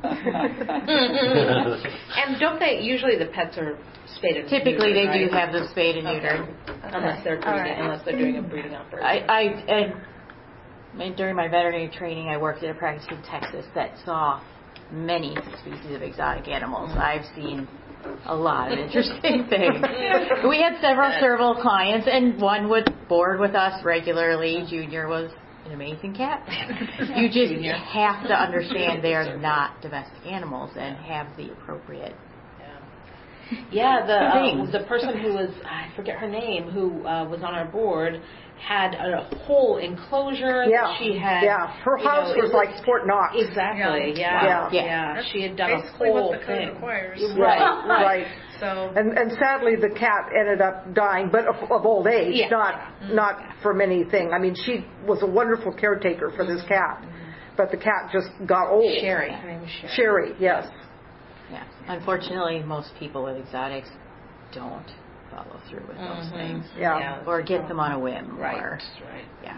Just And don't they usually the pets are spayed and Typically, they neutered, do right? have them spayed and neutered. unless they're All breeding, right. unless they're doing a breeding operation. I, I and I mean, during my veterinary training, I worked at a practice in Texas that saw many species of exotic animals. I've seen a lot of interesting things. We had several serval clients, and one would board with us regularly. Junior was an amazing cat. You just have to understand they are not domestic animals and have the appropriate. Yeah, the uh, Things. the person who was I forget her name who uh, was on our board had a whole enclosure Yeah, that she had. yeah. Her you know, house it was like Fort Knox. exactly yeah Yeah. yeah, Yeah. she had done Basically a whole what the code thing. requires. Right, right. Right. So And and sadly, the cat ended up dying, but of, of old age, Yeah. not not from anything. I mean, she was a wonderful caretaker for this cat, but the cat just got old. Sherry, her name was Sherry. Sherry, yes. Yeah. Unfortunately, most people with exotics don't follow through with those Mhm. things. Yeah. Yeah. Or get them on a whim. Right, Or, right. yeah.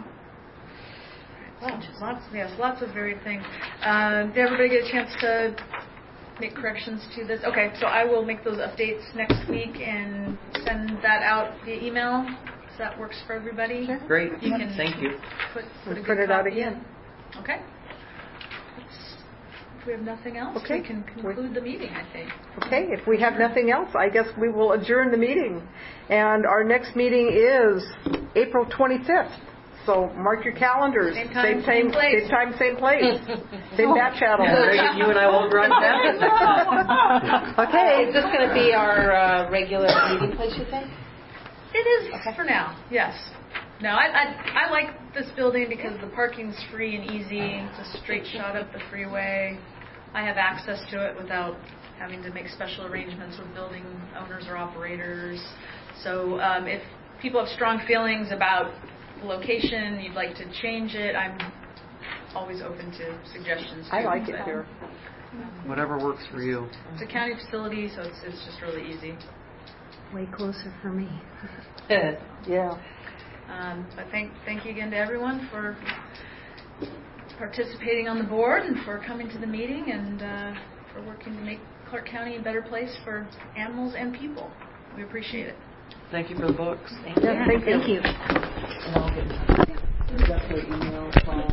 lots, yes, lots of varied things. Uh, did everybody get a chance to make corrections to this? Okay, so I will make those updates next week and send that out via email. If that works for everybody. Sure. Great. You can Thank you. Put, put a We'll good print it out copy again. in. Okay. Let's, if we have nothing else, Okay. we can conclude the meeting, I think. Okay, if we have nothing else, I guess we will adjourn the meeting. And our next meeting is April twenty-fifth. So mark your calendars. Same time, same, same place. Same time, same place. Same bat channel. Reagan, you and I won't run past it next time. Okay. Is this going to be our uh, regular meeting place, you think? It is for now, yes. No, I, I I like this building because the parking's free and easy. It's a straight shot up the freeway. I have access to it without having to make special arrangements with building owners or operators. So um, if people have strong feelings about the location, you'd like to change it, I'm always open to suggestions. I too, like it but, here. Whatever works for you. It's a county facility, so it's, it's just really easy. Way closer for me. Yeah. Um, but thank thank you again to everyone for participating on the board and for coming to the meeting and uh, for working to make Clark County a better place for animals and people. We appreciate it. Thank you for the books. Thank you. Yeah, thank you. Thank you. And I'll get in touch with you. Definitely email, call.